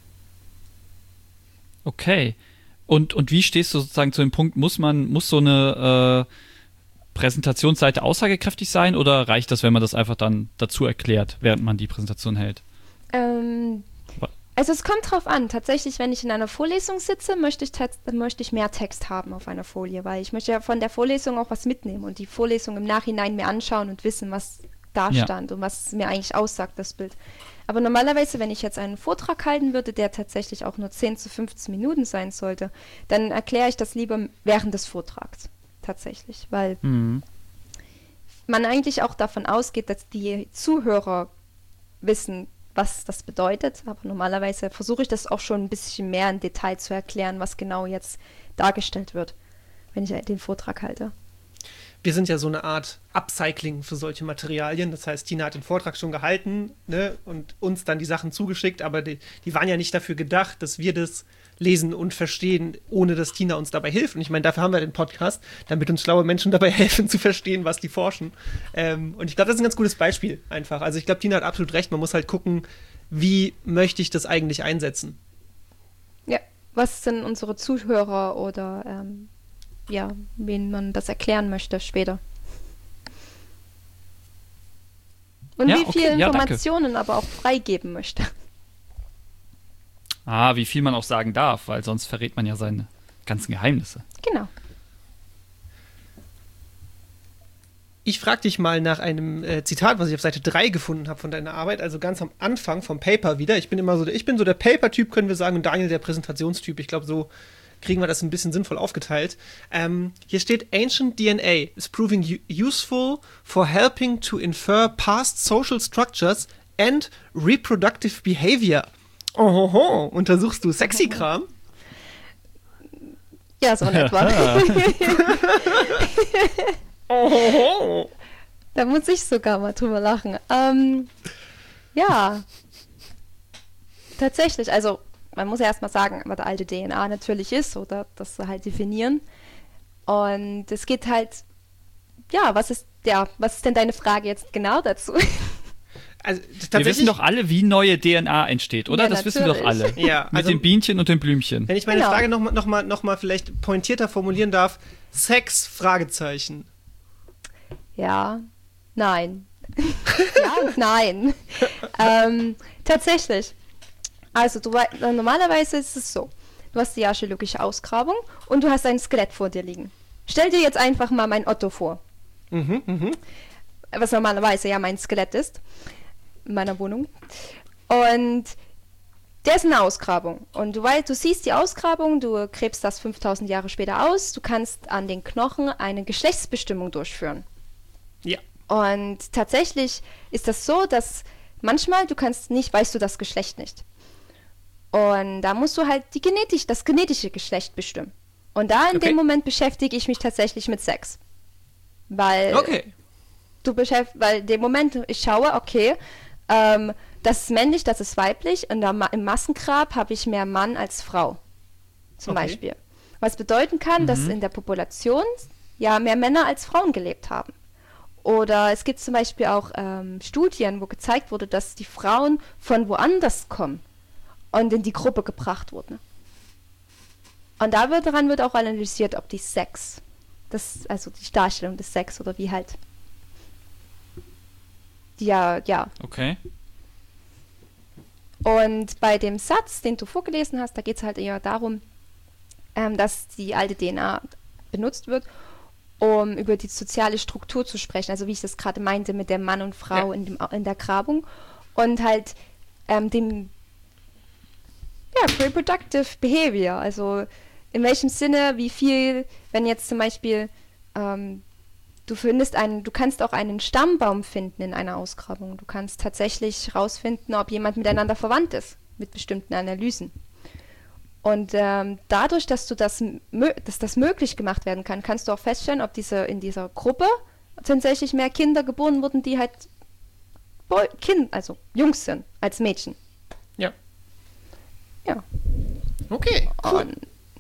Okay. Und, und wie stehst du sozusagen zu dem Punkt, muss man, muss so eine äh, Präsentationsseite aussagekräftig sein oder reicht das, wenn man das einfach dann dazu erklärt, während man die Präsentation hält? Ähm, also es kommt drauf an. Tatsächlich, wenn ich in einer Vorlesung sitze, möchte ich, tats- möchte ich mehr Text haben auf einer Folie, weil ich möchte ja von der Vorlesung auch was mitnehmen und die Vorlesung im Nachhinein mir anschauen und wissen, was da Ja. stand und was mir eigentlich aussagt, das Bild. Aber normalerweise, wenn ich jetzt einen Vortrag halten würde, der tatsächlich auch nur zehn zu fünfzehn Minuten sein sollte, dann erkläre ich das lieber während des Vortrags. Tatsächlich, weil Mhm. man eigentlich auch davon ausgeht, dass die Zuhörer wissen, was das bedeutet. Aber normalerweise versuche ich das auch schon ein bisschen mehr im Detail zu erklären, was genau jetzt dargestellt wird, wenn ich den Vortrag halte. Wir sind ja so eine Art Upcycling für solche Materialien. Das heißt, Tina hat den Vortrag schon gehalten, ne, und uns dann die Sachen zugeschickt, aber die, die waren ja nicht dafür gedacht, dass wir das lesen und verstehen, ohne dass Tina uns dabei hilft. Und ich meine, dafür haben wir den Podcast, damit uns schlaue Menschen dabei helfen zu verstehen, was die forschen. Ähm, und ich glaube, das ist ein ganz gutes Beispiel einfach. Also ich glaube, Tina hat absolut recht. Man muss halt gucken, wie möchte ich das eigentlich einsetzen. Ja, was sind unsere Zuhörer oder ähm, ja, wen man das erklären möchte später. Und Ja, wie okay, viele ja, danke. Informationen aber auch freigeben möchte. Ah, wie viel man auch sagen darf, weil sonst verrät man ja seine ganzen Geheimnisse. Genau. Ich frage dich mal nach einem äh, Zitat, was ich auf Seite drei gefunden habe von deiner Arbeit, also ganz am Anfang vom Paper wieder. Ich bin immer so, ich bin so der Paper-Typ, können wir sagen, und Daniel der Präsentationstyp. Ich glaube, so kriegen wir das ein bisschen sinnvoll aufgeteilt. Ähm, hier steht, Ancient D N A is proving u- useful for helping to infer past social structures and reproductive behavior. Ohoho, untersuchst du Sexy-Kram? Ja, so in etwa. Ohoho. Da muss ich sogar mal drüber lachen. Ähm, ja, tatsächlich, also man muss ja erstmal sagen, was alte D N A natürlich ist oder das halt definieren. Und es geht halt, ja, was ist, ja, was ist denn deine Frage jetzt genau dazu? Also, wir wissen doch alle, wie neue D N A entsteht, oder? Ja, das wissen wir doch alle. Ja, Mit also, den Bienchen und den Blümchen. wenn ich meine Genau. Frage nochmal noch mal, noch mal vielleicht pointierter formulieren darf, Sex, Fragezeichen. Ja, nein. Ja und nein. ähm, tatsächlich. Also du, wei- normalerweise ist es so, du hast die archäologische Ausgrabung und du hast ein Skelett vor dir liegen. Stell dir jetzt einfach mal mein Otto vor, Mhm, mhm. was normalerweise ja mein Skelett ist, in meiner Wohnung. Und der ist eine Ausgrabung. Und du, weißt, du siehst die Ausgrabung, du gräbst das fünftausend Jahre später aus, du kannst an den Knochen eine Geschlechtsbestimmung durchführen. Ja. Und tatsächlich ist das so, dass manchmal du kannst nicht, weißt du das Geschlecht nicht. Und da musst du halt die genetisch, das genetische Geschlecht bestimmen. Und da in Okay. dem Moment beschäftige ich mich tatsächlich mit Sex. Weil Okay. du beschäft, weil in dem Moment ich schaue, okay, ähm, das ist männlich, das ist weiblich und da, ma- im Massengrab habe ich mehr Mann als Frau. Zum Okay. Beispiel. Was bedeuten kann, dass in der Population ja mehr Männer als Frauen gelebt haben. Oder es gibt zum Beispiel auch ähm, Studien, wo gezeigt wurde, dass die Frauen von woanders kommen und in die Gruppe gebracht wurden. Und da wird, daran wird auch analysiert, ob die Sex, das, also die Darstellung des Sex oder wie halt, die ja, ja. Okay. Und bei dem Satz, den du vorgelesen hast, da geht es halt eher darum, ähm, dass die alte D N A benutzt wird, um über die soziale Struktur zu sprechen. Also wie ich das gerade meinte mit der Mann und Frau Ja. in, dem, in der Grabung. Und halt ähm, dem ja, reproductive behavior. Also in welchem Sinne, wie viel, wenn jetzt zum Beispiel ähm, du findest einen, du kannst auch einen Stammbaum finden in einer Ausgrabung. Du kannst tatsächlich herausfinden, ob jemand miteinander verwandt ist, mit bestimmten Analysen. Und ähm, dadurch, dass du das, mö- dass das möglich gemacht werden kann, kannst du auch feststellen, ob diese in dieser Gruppe tatsächlich mehr Kinder geboren wurden, die halt Boy, kind, also Jungs sind, als Mädchen. Ja. Ja. Okay, cool. Und,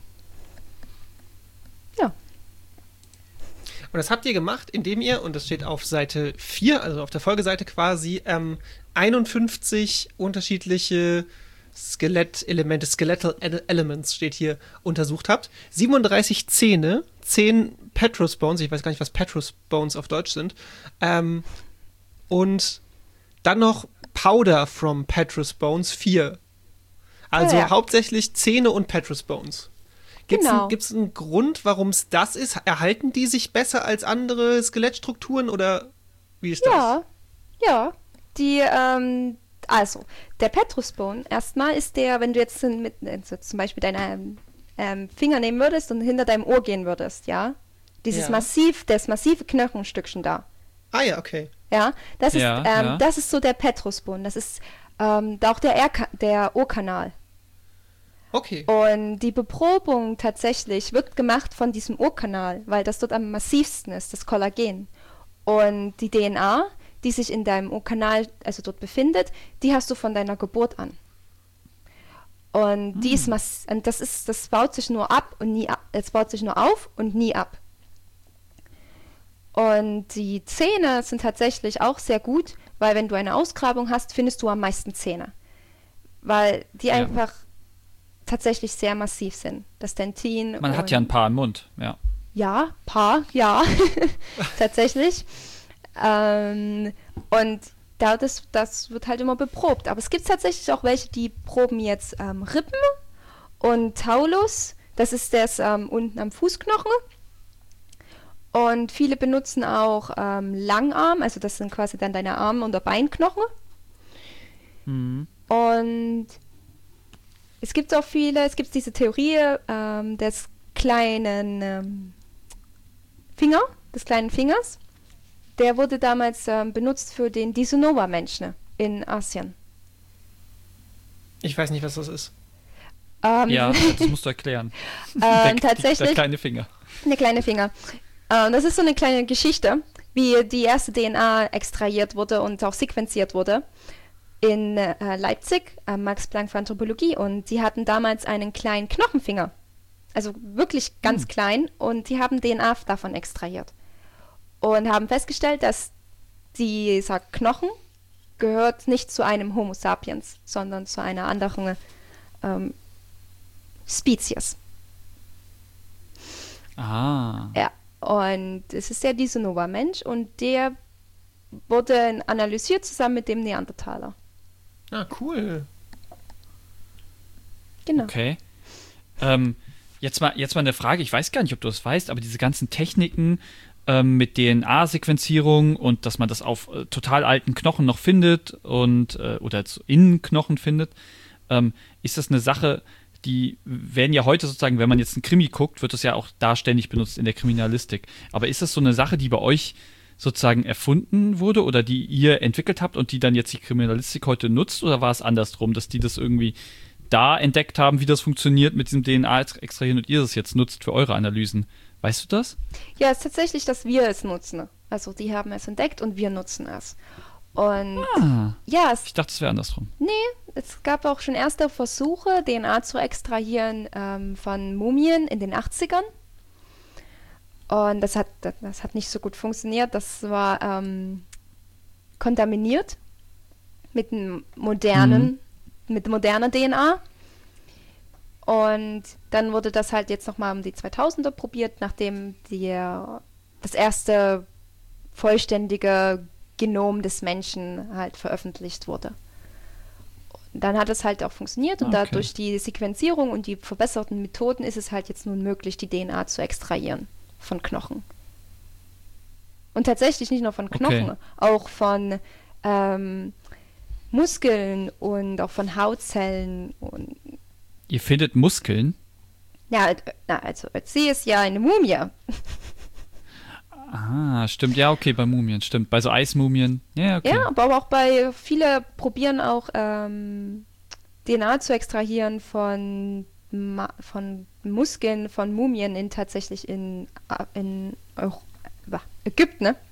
ja. Und das habt ihr gemacht, indem ihr, und das steht auf Seite vier, also auf der Folgeseite quasi, ähm, einundfünfzig unterschiedliche Skelettelemente, Skeletal Ele- Elements steht hier, untersucht habt. siebenunddreißig Zähne, zehn Petrous Bones, ich weiß gar nicht, was Petrous Bones auf Deutsch sind, ähm, und dann noch Powder from Petrous Bones, vier. Also Ja, ja. hauptsächlich Zähne und Petrous Bones. Gibt es Genau. einen Grund, warum es das ist? Erhalten die sich besser als andere Skelettstrukturen oder wie ist das? Ja, ja. Die, ähm, also, der Petrous Bone erstmal ist der, wenn du jetzt mit, also zum Beispiel deinen ähm, Finger nehmen würdest und hinter deinem Ohr gehen würdest, ja? Dieses Ja. massiv, das massive Knochenstückchen da. Ah ja, okay. Ja, das ist, Ja, ähm, ja. das ist so der Petrous Bone. Das ist ähm, auch der, R- der Ohrkanal. Okay. Und die Beprobung tatsächlich wird gemacht von diesem Ohrkanal, weil das dort am massivsten ist, das Kollagen. Und die D N A, die sich in deinem Ohrkanal, also dort befindet, die hast du von deiner Geburt an. Und die ist mass und das ist, das baut sich nur ab und nie ab. Es baut sich nur auf und nie ab. Und die Zähne sind tatsächlich auch sehr gut, weil wenn du eine Ausgrabung hast, findest du am meisten Zähne. Weil die Ja. einfach tatsächlich sehr massiv sind. Das Dentin. Man hat und- ja ein paar im Mund, ja. Ja, paar, ja. Tatsächlich. Ähm, und da das, das wird halt immer beprobt. Aber es gibt tatsächlich auch welche, die proben jetzt ähm, Rippen und Taulus. Das ist das ähm, unten am Fußknochen. Und viele benutzen auch ähm, Langarm, also das sind quasi dann deine Arm- und der Beinknochen. Mhm. Und es gibt auch viele, es gibt diese Theorie ähm, des kleinen ähm, Finger, des kleinen Fingers. Der wurde damals ähm, benutzt für den Disunova-Menschen in Asien. Ich weiß nicht, was das ist. Ähm, Ja, das musst du erklären. ähm, der, tatsächlich. Der kleine Finger. Der kleine Finger. Ähm, das ist so eine kleine Geschichte, wie die erste D N A extrahiert wurde und auch sequenziert wurde in äh, Leipzig, am Max Planck für Anthropologie. Und sie hatten damals einen kleinen Knochenfinger. Also wirklich ganz Hm. klein. Und die haben D N A davon extrahiert. Und haben festgestellt, dass dieser Knochen gehört nicht zu einem Homo sapiens, sondern zu einer anderen ähm, Spezies. Ah. Ja, und es ist der Disunova-Mensch und der wurde analysiert zusammen mit dem Neandertaler. Ah, cool. Genau. Okay. Ähm, jetzt, mal, jetzt mal eine Frage, ich weiß gar nicht, ob du das weißt, aber diese ganzen Techniken ähm, mit D N A-Sequenzierung und dass man das auf äh, total alten Knochen noch findet und äh, oder in Knochen findet, ähm, ist das eine Sache, die werden ja heute sozusagen, wenn man jetzt einen Krimi guckt, wird das ja auch da ständig benutzt in der Kriminalistik. Aber ist das so eine Sache, die bei euch sozusagen erfunden wurde oder die ihr entwickelt habt und die dann jetzt die Kriminalistik heute nutzt? Oder war es andersrum, dass die das irgendwie da entdeckt haben, wie das funktioniert mit diesem D N A-Extrahieren und ihr das jetzt nutzt für eure Analysen? Weißt du das? Ja, es ist tatsächlich, dass wir es nutzen. Also die haben es entdeckt und wir nutzen es. Und Ah, ja, es, ich dachte, es wäre andersrum. nee, es gab auch schon erste Versuche, D N A zu extrahieren ähm, von Mumien in den achtzigern. Und das hat, das, das hat nicht so gut funktioniert. Das war ähm, kontaminiert mit einem modernen, mhm. mit moderner D N A. Und dann wurde das halt jetzt nochmal um die zweitausender probiert, nachdem die, das erste vollständige Genom des Menschen halt veröffentlicht wurde. Und dann hat es halt auch funktioniert und Okay. dadurch die Sequenzierung und die verbesserten Methoden ist es halt jetzt nun möglich, die D N A zu extrahieren von Knochen. Und tatsächlich nicht nur von Knochen, Okay. auch von ähm, Muskeln und auch von Hautzellen und Ihr findet Muskeln? ja, äh, na, also sie ist ja eine Mumie. Ah, stimmt. Ja, okay, bei Mumien, stimmt. Bei so Eismumien. Ja, okay. Ja, aber auch bei, viele probieren auch ähm, D N A zu extrahieren von, Ma von Muskeln von Mumien in tatsächlich in, A- in Euro Ägypten, ne?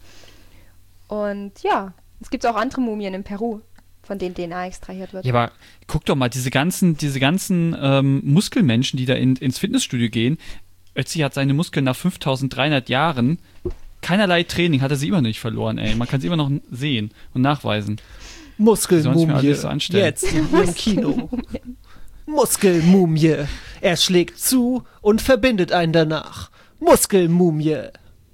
Und ja, es gibt auch andere Mumien in Peru, von denen D N A extrahiert wird. Ja, aber guck doch mal, diese ganzen, diese ganzen ähm, Muskelmenschen, die da in, ins Fitnessstudio gehen, Ötzi hat seine Muskeln nach fünftausenddreihundert Jahren, keinerlei Training hat er sie immer noch nicht verloren, ey. Man kann sie immer noch sehen und nachweisen. Muskelmumie. Sollen sich mir alles so anstellen. Jetzt in ihrem Kino. Muskelmumie. Er schlägt zu und verbindet einen danach. Muskelmumie.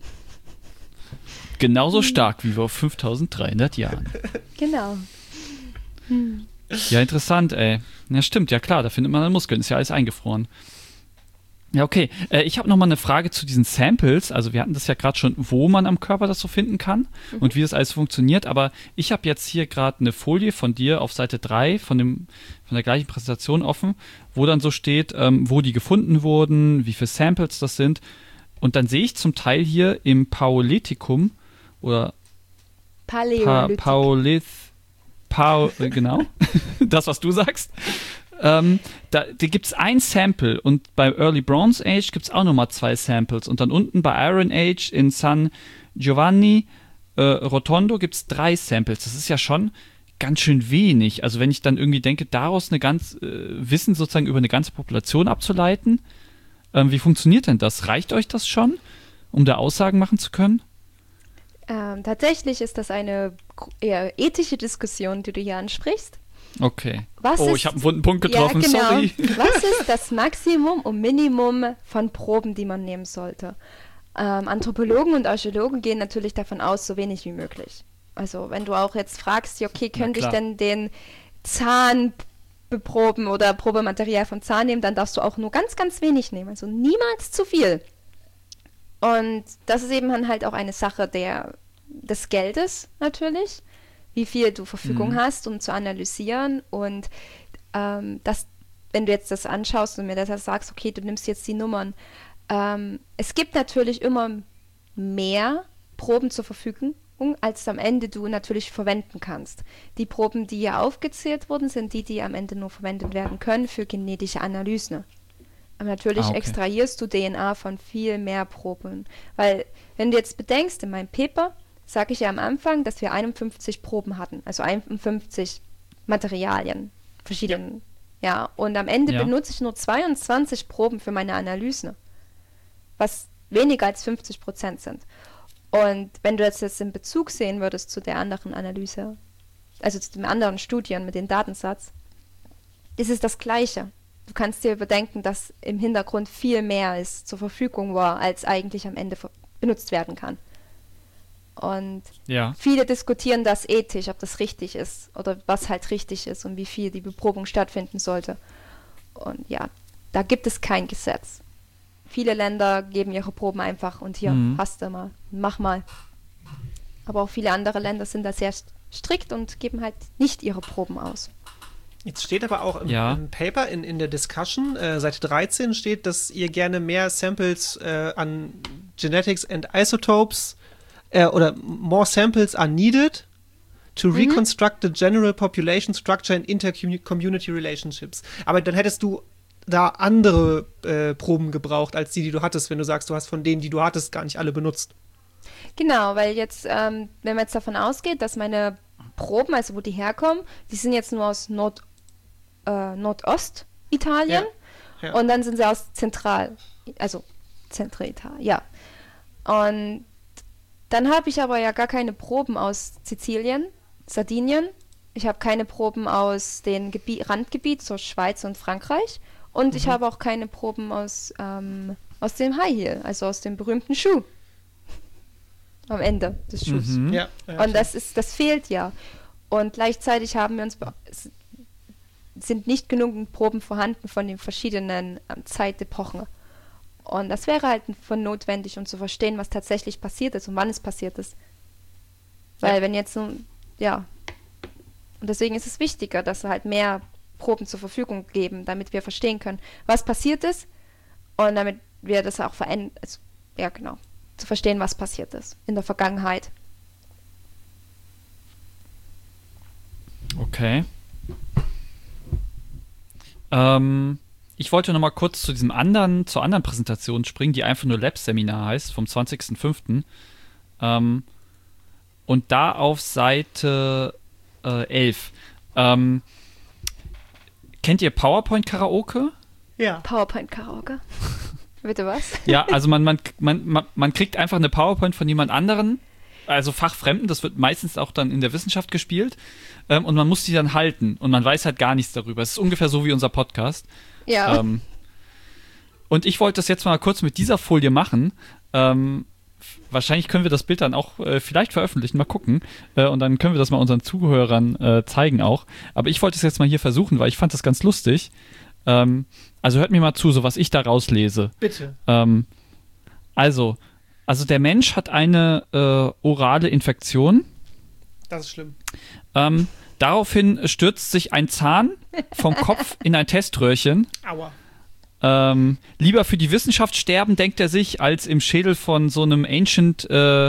Genauso stark wie vor fünftausenddreihundert Jahren. Genau. Ja, interessant, ey. Ja, stimmt, ja klar, da findet man dann Muskeln, ist ja alles eingefroren. Ja, okay. Äh, ich habe nochmal eine Frage zu diesen Samples. Also wir hatten das ja gerade schon, wo man am Körper das so finden kann mhm. und wie das alles funktioniert. Aber ich habe jetzt hier gerade eine Folie von dir auf Seite drei von, dem, von der gleichen Präsentation offen, wo dann so steht, ähm, wo die gefunden wurden, wie viele Samples das sind. Und dann sehe ich zum Teil hier im Paläolithikum oder Paläolithikum. Pa Paolith, pa genau, das, was du sagst. Ähm, da da gibt es ein Sample und bei Early Bronze Age gibt es auch nochmal zwei Samples und dann unten bei Iron Age in San Giovanni äh, Rotondo gibt es drei Samples. Das ist ja schon ganz schön wenig. Also wenn ich dann irgendwie denke, daraus eine ganz äh, Wissen sozusagen über eine ganze Population abzuleiten, ähm, wie funktioniert denn das? Reicht euch das schon, um da Aussagen machen zu können? Ähm, tatsächlich ist das eine eher ethische Diskussion, die du hier ansprichst. Okay. Was oh, ist, ich habe einen wunden Punkt getroffen, ja, genau. sorry. Was ist das Maximum und Minimum von Proben, die man nehmen sollte? Ähm, Anthropologen und Archäologen gehen natürlich davon aus, so wenig wie möglich. Also wenn du auch jetzt fragst, ja, okay, könnte ich denn den Zahn beproben oder Probematerial vom Zahn nehmen, dann darfst du auch nur ganz, ganz wenig nehmen. Also niemals zu viel. Und das ist eben dann halt auch eine Sache der, des Geldes natürlich, wie viel du Verfügung mhm. hast, um zu analysieren. Und ähm, das wenn du jetzt das anschaust und mir das sagst, okay, du nimmst jetzt die Nummern, ähm, es gibt natürlich immer mehr Proben zur Verfügung, als am Ende du natürlich verwenden kannst. Die Proben, die hier aufgezählt wurden, sind die, die am Ende nur verwendet werden können für genetische Analysen. Aber natürlich Ah, okay. extrahierst du D N A von viel mehr Proben. Weil, wenn du jetzt bedenkst, in meinem Paper sage ich ja am Anfang, dass wir einundfünfzig Proben hatten, also einundfünfzig Materialien, verschiedene. Ja, ja. Und am Ende Ja. benutze ich nur zweiundzwanzig Proben für meine Analyse, was weniger als fünfzig Prozent sind. Und wenn du das jetzt in Bezug sehen würdest zu der anderen Analyse, also zu den anderen Studien mit dem Datensatz, ist es das Gleiche. Du kannst dir überdenken, dass im Hintergrund viel mehr ist, zur Verfügung war, als eigentlich am Ende ver- benutzt werden kann. Und Ja. viele diskutieren das ethisch, ob das richtig ist oder was halt richtig ist und wie viel die Beprobung stattfinden sollte. Und ja, da gibt es kein Gesetz. Viele Länder geben ihre Proben einfach und hier, Mhm. hast du mal, mach mal. Aber auch viele andere Länder sind da sehr st- strikt und geben halt nicht ihre Proben aus. Jetzt steht aber auch im, Ja. im Paper, in, in der Discussion, äh, Seite dreizehn steht, dass ihr gerne mehr Samples äh, an Genetics and Isotopes äh, oder more samples are needed to reconstruct the general population structure and inter-community relationships. Aber dann hättest du da andere äh, Proben gebraucht, als die, die du hattest, wenn du sagst, du hast von denen, die du hattest, gar nicht alle benutzt. Genau, weil jetzt, ähm, wenn man jetzt davon ausgeht, dass meine Proben, also wo die herkommen, die sind jetzt nur aus Nord, äh, Nordostitalien Ja, ja. und dann sind sie aus Zentral, also Zentralitalien, ja. Und dann habe ich aber ja gar keine Proben aus Sizilien, Sardinien. Ich habe keine Proben aus den Gebi- Randgebiet, so Schweiz und Frankreich. Und ich habe auch keine Proben aus, ähm, aus dem High Heel, also aus dem berühmten Schuh. Am Ende des Schuhs. Mhm. Ja, ja, Und das ist, das fehlt ja. Und gleichzeitig haben wir uns be- es sind nicht genügend Proben vorhanden von den verschiedenen ähm, Zeitepochen. Und das wäre halt von notwendig, um zu verstehen, was tatsächlich passiert ist und wann es passiert ist. Weil Ja. wenn jetzt so, ja. Und deswegen ist es wichtiger, dass wir halt mehr Proben zur Verfügung geben, damit wir verstehen können, was passiert ist und damit wir das auch verändern, also, ja genau, zu verstehen, was passiert ist in der Vergangenheit. Okay. Ähm, ich wollte noch mal kurz zu diesem anderen, zur anderen Präsentation springen, die einfach nur Labs-Seminar heißt, vom zwanzigsten fünften Ähm, und da auf Seite äh, elf. Ähm, kennt ihr PowerPoint-Karaoke? Ja. PowerPoint-Karaoke. Bitte was? Ja, also man, man, man, man, man kriegt einfach eine PowerPoint von jemand anderen, also Fachfremden, das wird meistens auch dann in der Wissenschaft gespielt, ähm, und man muss die dann halten und man weiß halt gar nichts darüber. Es ist ungefähr so wie unser Podcast. Ja. Ähm, und ich wollte das jetzt mal kurz mit dieser Folie machen. Ähm, f- wahrscheinlich können wir das Bild dann auch äh, vielleicht veröffentlichen, mal gucken. Äh, und dann können wir das mal unseren Zuhörern äh, zeigen auch. Aber ich wollte es jetzt mal hier versuchen, weil ich fand das ganz lustig. Ähm, also hört mir mal zu, so was ich da rauslese. Bitte. Ähm, also, also der Mensch hat eine äh, orale Infektion. Das ist schlimm. Ähm, daraufhin stürzt sich ein Zahn vom Kopf in ein Teströhrchen. Aua. Ähm, lieber für die Wissenschaft sterben, denkt er sich, als im Schädel von so einem Ancient äh,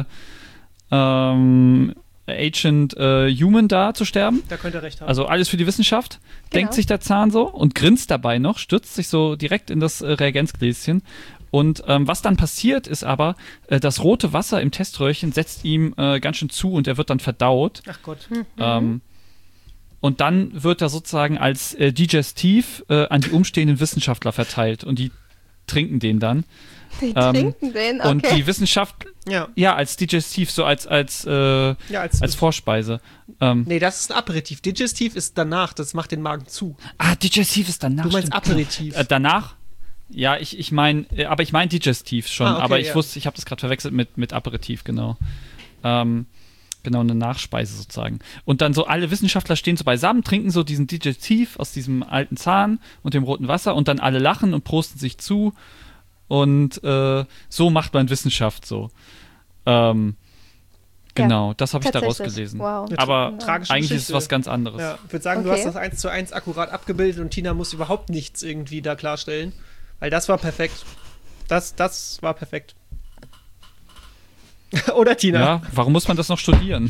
ähm, Ancient äh, Human da zu sterben. Da könnt ihr recht haben. Also alles für die Wissenschaft, Genau. denkt sich der Zahn so und grinst dabei noch, stürzt sich so direkt in das äh, Reagenzgläschen. Und ähm, was dann passiert, ist aber, äh, das rote Wasser im Teströhrchen setzt ihm äh, ganz schön zu und er wird dann verdaut. Ach Gott. Ähm, und dann wird er sozusagen als äh, Digestiv äh, an die umstehenden Wissenschaftler verteilt und die trinken den dann. Die ähm, trinken den, okay. Und die Wissenschaft, Ja. ja, als Digestiv, so als, als, äh, Ja, als, als Vorspeise. Ähm, Nee, das ist ein Aperitif. Digestiv ist danach, das macht den Magen zu. ah, Digestiv ist danach. Du meinst stimmt. Aperitif. Äh, danach? Ja, ich, ich meine, äh, aber ich meine Digestiv schon, Ah, okay, aber ich ja. wusste, ich habe das gerade verwechselt mit, mit Aperitif, genau. Ähm, genau, eine Nachspeise sozusagen. Und dann so alle Wissenschaftler stehen so beisammen, trinken so diesen Digestiv aus diesem alten Zahn und dem roten Wasser und dann alle lachen und prosten sich zu und äh, so macht man Wissenschaft so. Ähm, Genau, das habe ich daraus tatsächlich. gelesen. Wow. Eine Aber tra- tragische eigentlich ist es Geschichte. was ganz anderes. Ja, ich würde sagen, du Okay. hast das eins zu eins akkurat abgebildet und Tina muss überhaupt nichts irgendwie da klarstellen. Weil das war perfekt. Das, das war perfekt. Oder Tina? Ja, warum muss man das noch studieren?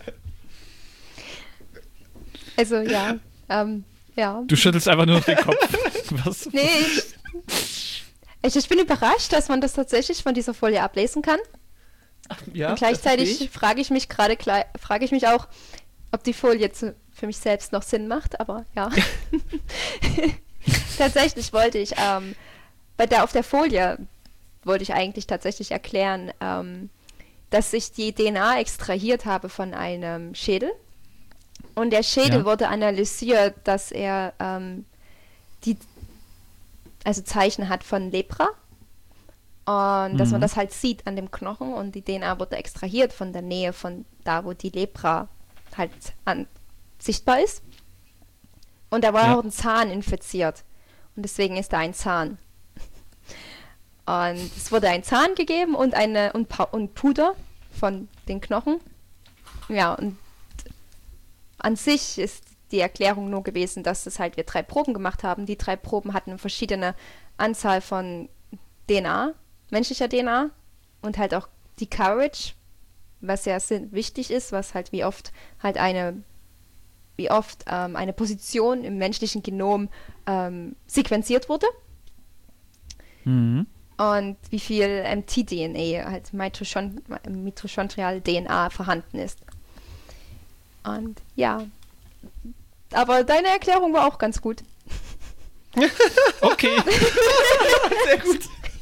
Also ja, ähm, ja. Du schüttelst einfach nur noch den Kopf. Was? Nee, ich, ich, ich bin überrascht, dass man das tatsächlich von dieser Folie ablesen kann. Ja, Und das verstehe gleichzeitig ich. frage ich mich gerade, klei- frage ich mich auch, ob die Folie jetzt für mich selbst noch Sinn macht, aber ja. Tatsächlich wollte ich, ähm, bei der, auf der Folie wollte ich eigentlich tatsächlich erklären, ähm, dass ich die D N A extrahiert habe von einem Schädel. Und der Schädel Ja. wurde analysiert, dass er ähm, die also Zeichen hat von Lepra. Und dass man Mhm. das halt sieht an dem Knochen und die D N A wurde extrahiert von der Nähe von da, wo die Lepra halt an, sichtbar ist. Und da war Ja. auch ein Zahn infiziert. Und deswegen ist da ein Zahn. Und es wurde ein Zahn gegeben und eine und, Pa- und Puder von den Knochen. Ja, und an sich ist die Erklärung nur gewesen, dass es halt wir drei Proben gemacht haben. Die drei Proben hatten eine verschiedene Anzahl von D N A, menschlicher D N A und halt auch die Coverage, was ja sin- wichtig ist, was halt wie oft halt eine wie oft ähm, eine Position im menschlichen Genom ähm, sequenziert wurde Mhm. und wie viel M T D N A, halt Mitochon mitochondrial D N A vorhanden ist. Und ja, aber deine Erklärung war auch ganz gut. Okay. Sehr gut.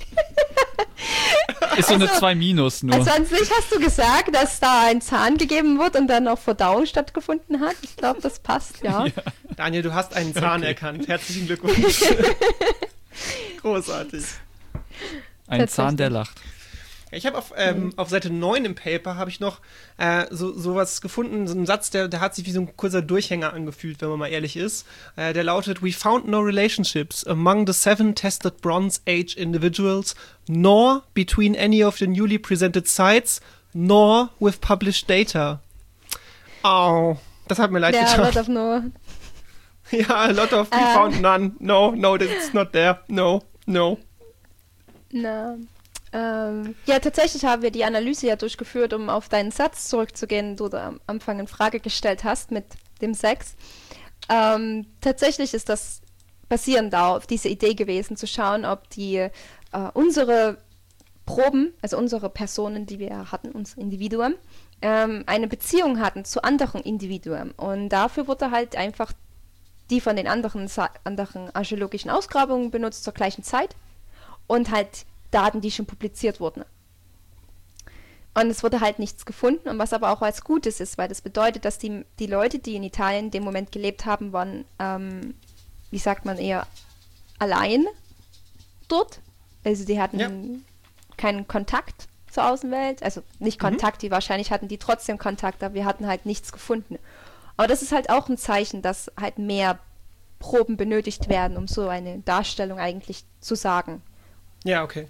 Ist so eine Also- zwei Minus nur. Also an sich hast du gesagt, dass da ein Zahn gegeben wird und dann auch Verdauung stattgefunden hat. Ich glaube, das passt, ja. Daniel, du hast einen Zahn Okay. erkannt. Herzlichen Glückwunsch. Großartig. Ein Zahn, der lacht. Ich habe auf, ähm, auf Seite neun im Paper habe ich noch äh, so sowas gefunden, so einen Satz, der, der hat sich wie so ein kurzer Durchhänger angefühlt, wenn man mal ehrlich ist. Äh, der lautet: We found no relationships among the seven tested Bronze Age individuals, nor between any of the newly presented sites, nor with published data. Oh, das hat mir leid Ja, getan. lot of no. Ja, a lot of we Äh. found none. No, no, that's not there. No, no. Na, ähm, ja, tatsächlich haben wir die Analyse ja durchgeführt, um auf deinen Satz zurückzugehen, den du da am Anfang in Frage gestellt hast mit dem Sex. Ähm, tatsächlich ist das basierend auf diese Idee gewesen, zu schauen, ob die äh, unsere Proben, also unsere Personen, die wir hatten, uns Individuen, ähm, eine Beziehung hatten zu anderen Individuen. Und dafür wurde halt einfach die von den anderen, Sa- anderen archäologischen Ausgrabungen benutzt zur gleichen Zeit und halt Daten, die schon publiziert wurden. Und es wurde halt nichts gefunden, und was aber auch als Gutes ist, weil das bedeutet, dass die, die Leute, die in Italien in dem Moment gelebt haben, waren, ähm, wie sagt man, eher allein dort. Also die hatten Ja. keinen Kontakt zur Außenwelt, also nicht Kontakt, die wahrscheinlich hatten die trotzdem Kontakt, aber wir hatten halt nichts gefunden. Aber das ist halt auch ein Zeichen, dass halt mehr Proben benötigt werden, um so eine Darstellung eigentlich zu sagen. Ja, okay.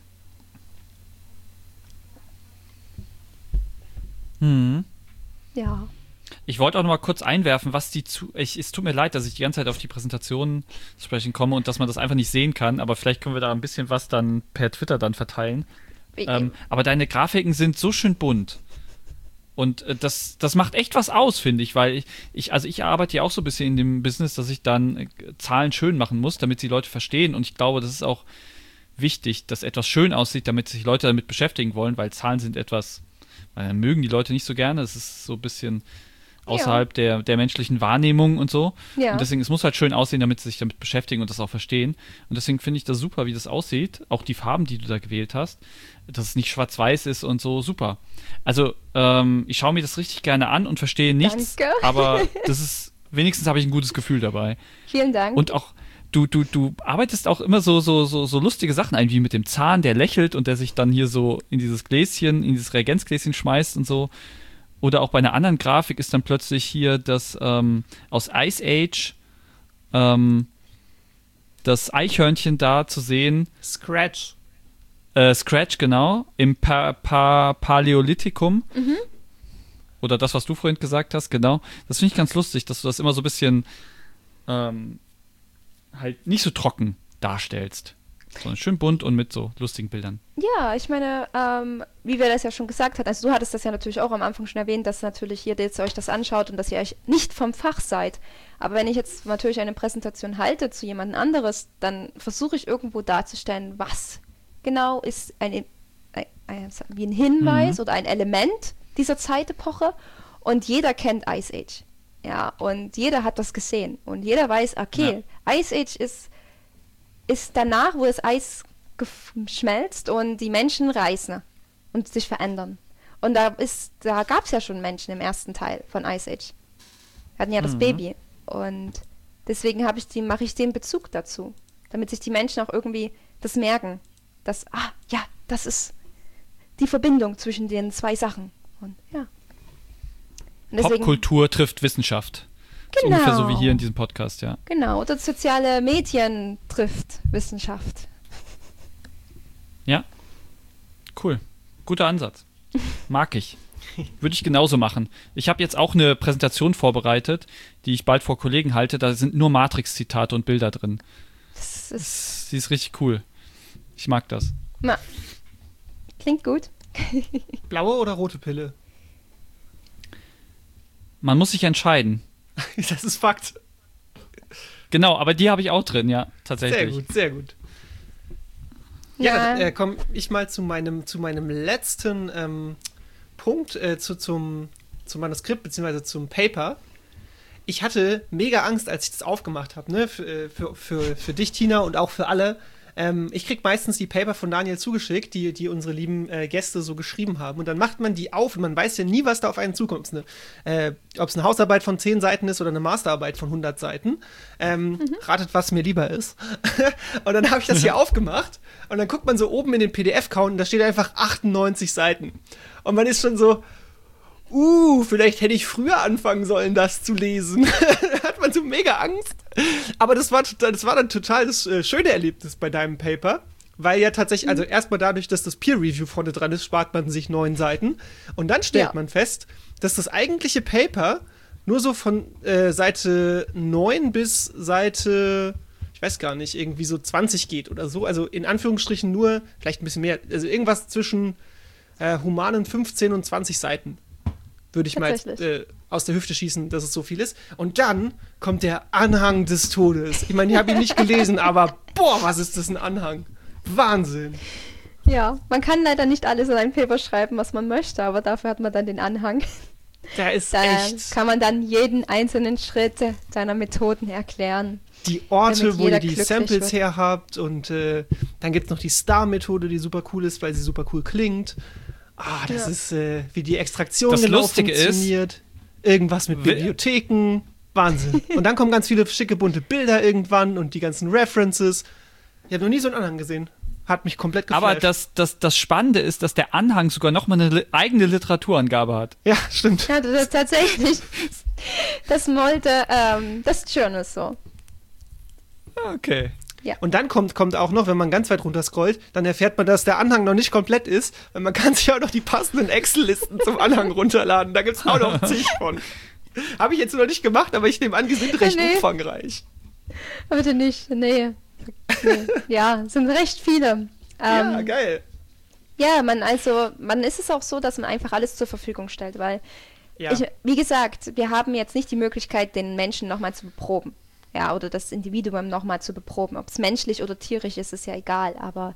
Mhm. Ja. Ich wollte auch noch mal kurz einwerfen, was die zu. Ich, es tut mir leid, dass ich die ganze Zeit auf die Präsentation zu sprechen komme und dass man das einfach nicht sehen kann, aber vielleicht können wir da ein bisschen was dann per Twitter dann verteilen. Ähm, aber deine Grafiken sind so schön bunt. Und äh, das, das macht echt was aus, finde ich, weil ich, ich, also ich arbeite ja auch so ein bisschen in dem Business, dass ich dann äh, Zahlen schön machen muss, damit die Leute verstehen. Und ich glaube, das ist auch wichtig, dass etwas schön aussieht, damit sich Leute damit beschäftigen wollen, weil Zahlen sind etwas, äh, mögen die Leute nicht so gerne. Es ist so ein bisschen außerhalb der, der menschlichen Wahrnehmung und so. Ja. Und deswegen, es muss halt schön aussehen, damit sie sich damit beschäftigen und das auch verstehen. Und deswegen finde ich das super, wie das aussieht. Auch die Farben, die du da gewählt hast. Dass es nicht schwarz-weiß ist und so, super. Also, ähm, ich schaue mir das richtig gerne an und verstehe nichts. Danke. Aber das ist, wenigstens habe ich ein gutes Gefühl dabei. Vielen Dank. Und auch, du, du, du arbeitest auch immer so, so, so, so lustige Sachen ein, wie mit dem Zahn, der lächelt und der sich dann hier so in dieses Gläschen, in dieses Reagenzgläschen schmeißt und so. Oder auch bei einer anderen Grafik ist dann plötzlich hier das ähm, aus Ice Age ähm, das Eichhörnchen da zu sehen. Scratch. Äh, Scratch, genau, im pa pa Paläolithikum. oder das, was du vorhin gesagt hast, genau. Das finde ich ganz lustig, dass du das immer so ein bisschen ähm, halt nicht so trocken darstellst. Sondern schön bunt und mit so lustigen Bildern. Ja, ich meine, ähm, wie wir das ja schon gesagt haben, also du hattest das ja natürlich auch am Anfang schon erwähnt, dass natürlich ihr jetzt euch das anschaut und dass ihr euch nicht vom Fach seid. Aber wenn ich jetzt natürlich eine Präsentation halte zu jemand anderes, dann versuche ich irgendwo darzustellen, was genau ist ein, ein, ein, wie ein Hinweis mhm. oder ein Element dieser Zeitepoche. Und jeder kennt Ice Age. Ja, und jeder hat das gesehen. Und jeder weiß, okay, ja. Ice Age ist ist danach, wo das Eis schmelzt und die Menschen reisen und sich verändern. Und da ist, da gab es ja schon Menschen im ersten Teil von Ice Age. Wir hatten ja das mhm. Baby. Und deswegen habe ich die, mache ich den Bezug dazu. Damit sich die Menschen auch irgendwie das merken. Dass, ah, ja, das ist die Verbindung zwischen den zwei Sachen. Und ja. Und deswegen, Popkultur trifft Wissenschaft. Genau. Das ist ungefähr so wie hier in diesem Podcast, ja. Genau, oder soziale Medien trifft Wissenschaft. Ja, cool. Guter Ansatz. Mag ich. Würde ich genauso machen. Ich habe jetzt auch eine Präsentation vorbereitet, die ich bald vor Kollegen halte. Da sind nur Matrix-Zitate und Bilder drin. Das ist, die ist richtig cool. Ich mag das. Na, klingt gut. Blaue oder rote Pille? Man muss sich entscheiden. Das ist Fakt. Genau, aber die habe ich auch drin, ja, tatsächlich. Sehr gut, sehr gut. Ja, ja dann äh, komme ich mal zu meinem, zu meinem letzten ähm, Punkt, äh, zu, zum, zum Manuskript, beziehungsweise zum Paper. Ich hatte mega Angst, als ich das aufgemacht habe, ne? Für, für, für, für dich, Tina, und auch für alle. Ähm, ich krieg meistens die Paper von Daniel zugeschickt, die, die unsere lieben äh, Gäste so geschrieben haben. Und dann macht man die auf und man weiß ja nie, was da auf einen zukommt. Ob es eine, äh, ob's eine Hausarbeit von zehn Seiten ist oder eine Masterarbeit von hundert Seiten. Ähm, mhm. Ratet, was mir lieber ist. Und dann habe ich das hier aufgemacht und dann guckt man so oben in den P D F-Count und da steht einfach achtundneunzig Seiten. Und man ist schon so, uh, vielleicht hätte ich früher anfangen sollen, das zu lesen. Da hat man so mega Angst. Aber das war, das war dann total das äh, schöne Erlebnis bei deinem Paper, weil ja tatsächlich, also erstmal dadurch, dass das Peer-Review vorne dran ist, spart man sich neun Seiten. Und dann stellt ja. man fest, dass das eigentliche Paper nur so von äh, Seite neun bis Seite, ich weiß gar nicht, irgendwie so zwanzig geht oder so. Also in Anführungsstrichen nur, vielleicht ein bisschen mehr, also irgendwas zwischen äh, humanen fünfzehn und zwanzig Seiten. Würde ich mal jetzt, äh, aus der Hüfte schießen, dass es so viel ist. Und dann kommt der Anhang des Todes. Ich meine, ich habe ihn nicht gelesen, aber boah, was ist das ein Anhang? Wahnsinn. Ja, man kann leider nicht alles in ein Paper schreiben, was man möchte, aber dafür hat man dann den Anhang. Der ist da echt. Kann man dann jeden einzelnen Schritt deiner Methoden erklären. Die Orte, wo ihr die Samples wird. her habt. Und äh, dann gibt es noch die Star-Methode, die super cool ist, weil sie super cool klingt. Ah, das ja. ist, äh, wie die Extraktion das genau Lustige funktioniert. Ist, irgendwas mit Bibliotheken. Wahnsinn. Und dann kommen ganz viele schicke, bunte Bilder irgendwann und die ganzen References. Ich habe noch nie so einen Anhang gesehen. Hat mich komplett geflasht. Aber das, das, das Spannende ist, dass der Anhang sogar noch mal eine li- eigene Literaturangabe hat. Ja, stimmt. Ja, das ist tatsächlich. Das wollte ähm, das Journal so. Okay. Ja. Und dann kommt, kommt auch noch, wenn man ganz weit runter scrollt, dann erfährt man, dass der Anhang noch nicht komplett ist, weil man kann sich auch noch die passenden Excel-Listen zum Anhang runterladen. Da gibt es auch noch zig von. Habe ich jetzt noch nicht gemacht, aber ich nehme an, die sind recht nee. umfangreich. Bitte nicht, nee. nee. Ja, sind recht viele. Ähm, ja, geil. Ja, man, also, man ist es auch so, dass man einfach alles zur Verfügung stellt, weil, ja. ich, wie gesagt, wir haben jetzt nicht die Möglichkeit, den Menschen nochmal zu beproben. Ja, oder das Individuum nochmal zu beproben. Ob es menschlich oder tierisch ist, ist ja egal. Aber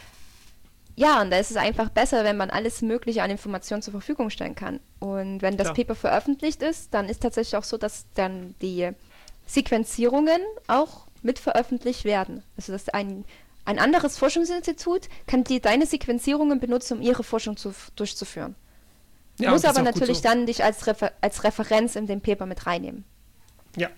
ja, und da ist es einfach besser, wenn man alles Mögliche an Informationen zur Verfügung stellen kann. Und wenn das Klar. Paper veröffentlicht ist, dann ist tatsächlich auch so, dass dann die Sequenzierungen auch mit veröffentlicht werden. Also dass ein, ein anderes Forschungsinstitut kann die, deine Sequenzierungen benutzen, um ihre Forschung zu, durchzuführen. Ja, muss aber auch natürlich so. dann dich als, Refer- als Referenz in den Paper mit reinnehmen. Ja.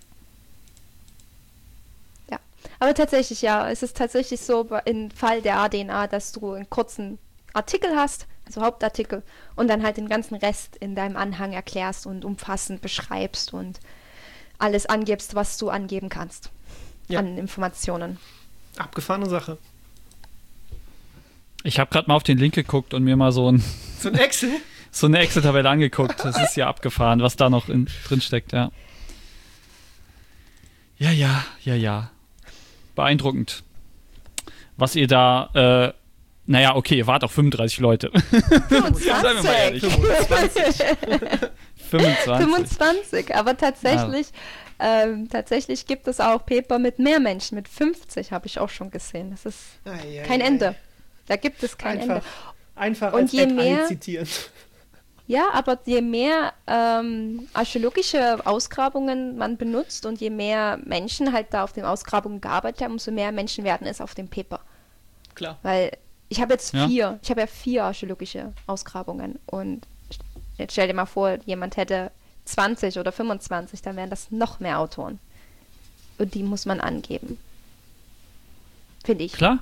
Aber tatsächlich, ja, es ist tatsächlich so im Fall der A D N A, dass du einen kurzen Artikel hast, also Hauptartikel, und dann halt den ganzen Rest in deinem Anhang erklärst und umfassend beschreibst und alles angibst, was du angeben kannst ja. an Informationen. Abgefahrene Sache. Ich habe gerade mal auf den Link geguckt und mir mal so ein... So ein Excel? so eine Excel-Tabelle angeguckt. Das ist ja abgefahren, was da noch in, drin steckt, ja. Ja, ja, ja, ja. Beeindruckend. Was ihr da, äh, naja, okay, ihr wart auch fünfunddreißig Leute. Seien wir mal ehrlich. fünfundzwanzig. fünfundzwanzig. fünfundzwanzig, aber tatsächlich, ähm, tatsächlich gibt es auch Paper mit mehr Menschen, mit fünfzig habe ich auch schon gesehen. Das ist Ei, ei, kein ei. Ende. Da gibt es kein Einfach, Ende. einfach Und als je Ad mehr- zitieren. Ja, aber je mehr ähm, archäologische Ausgrabungen man benutzt und je mehr Menschen halt da auf den Ausgrabungen gearbeitet haben, umso mehr Menschen werden es auf dem Paper. Klar. Weil ich habe jetzt Ja. vier, ich habe ja vier archäologische Ausgrabungen und jetzt stell dir mal vor, jemand hätte zwanzig oder fünfundzwanzig, dann wären das noch mehr Autoren. Und die muss man angeben. Finde ich. Klar.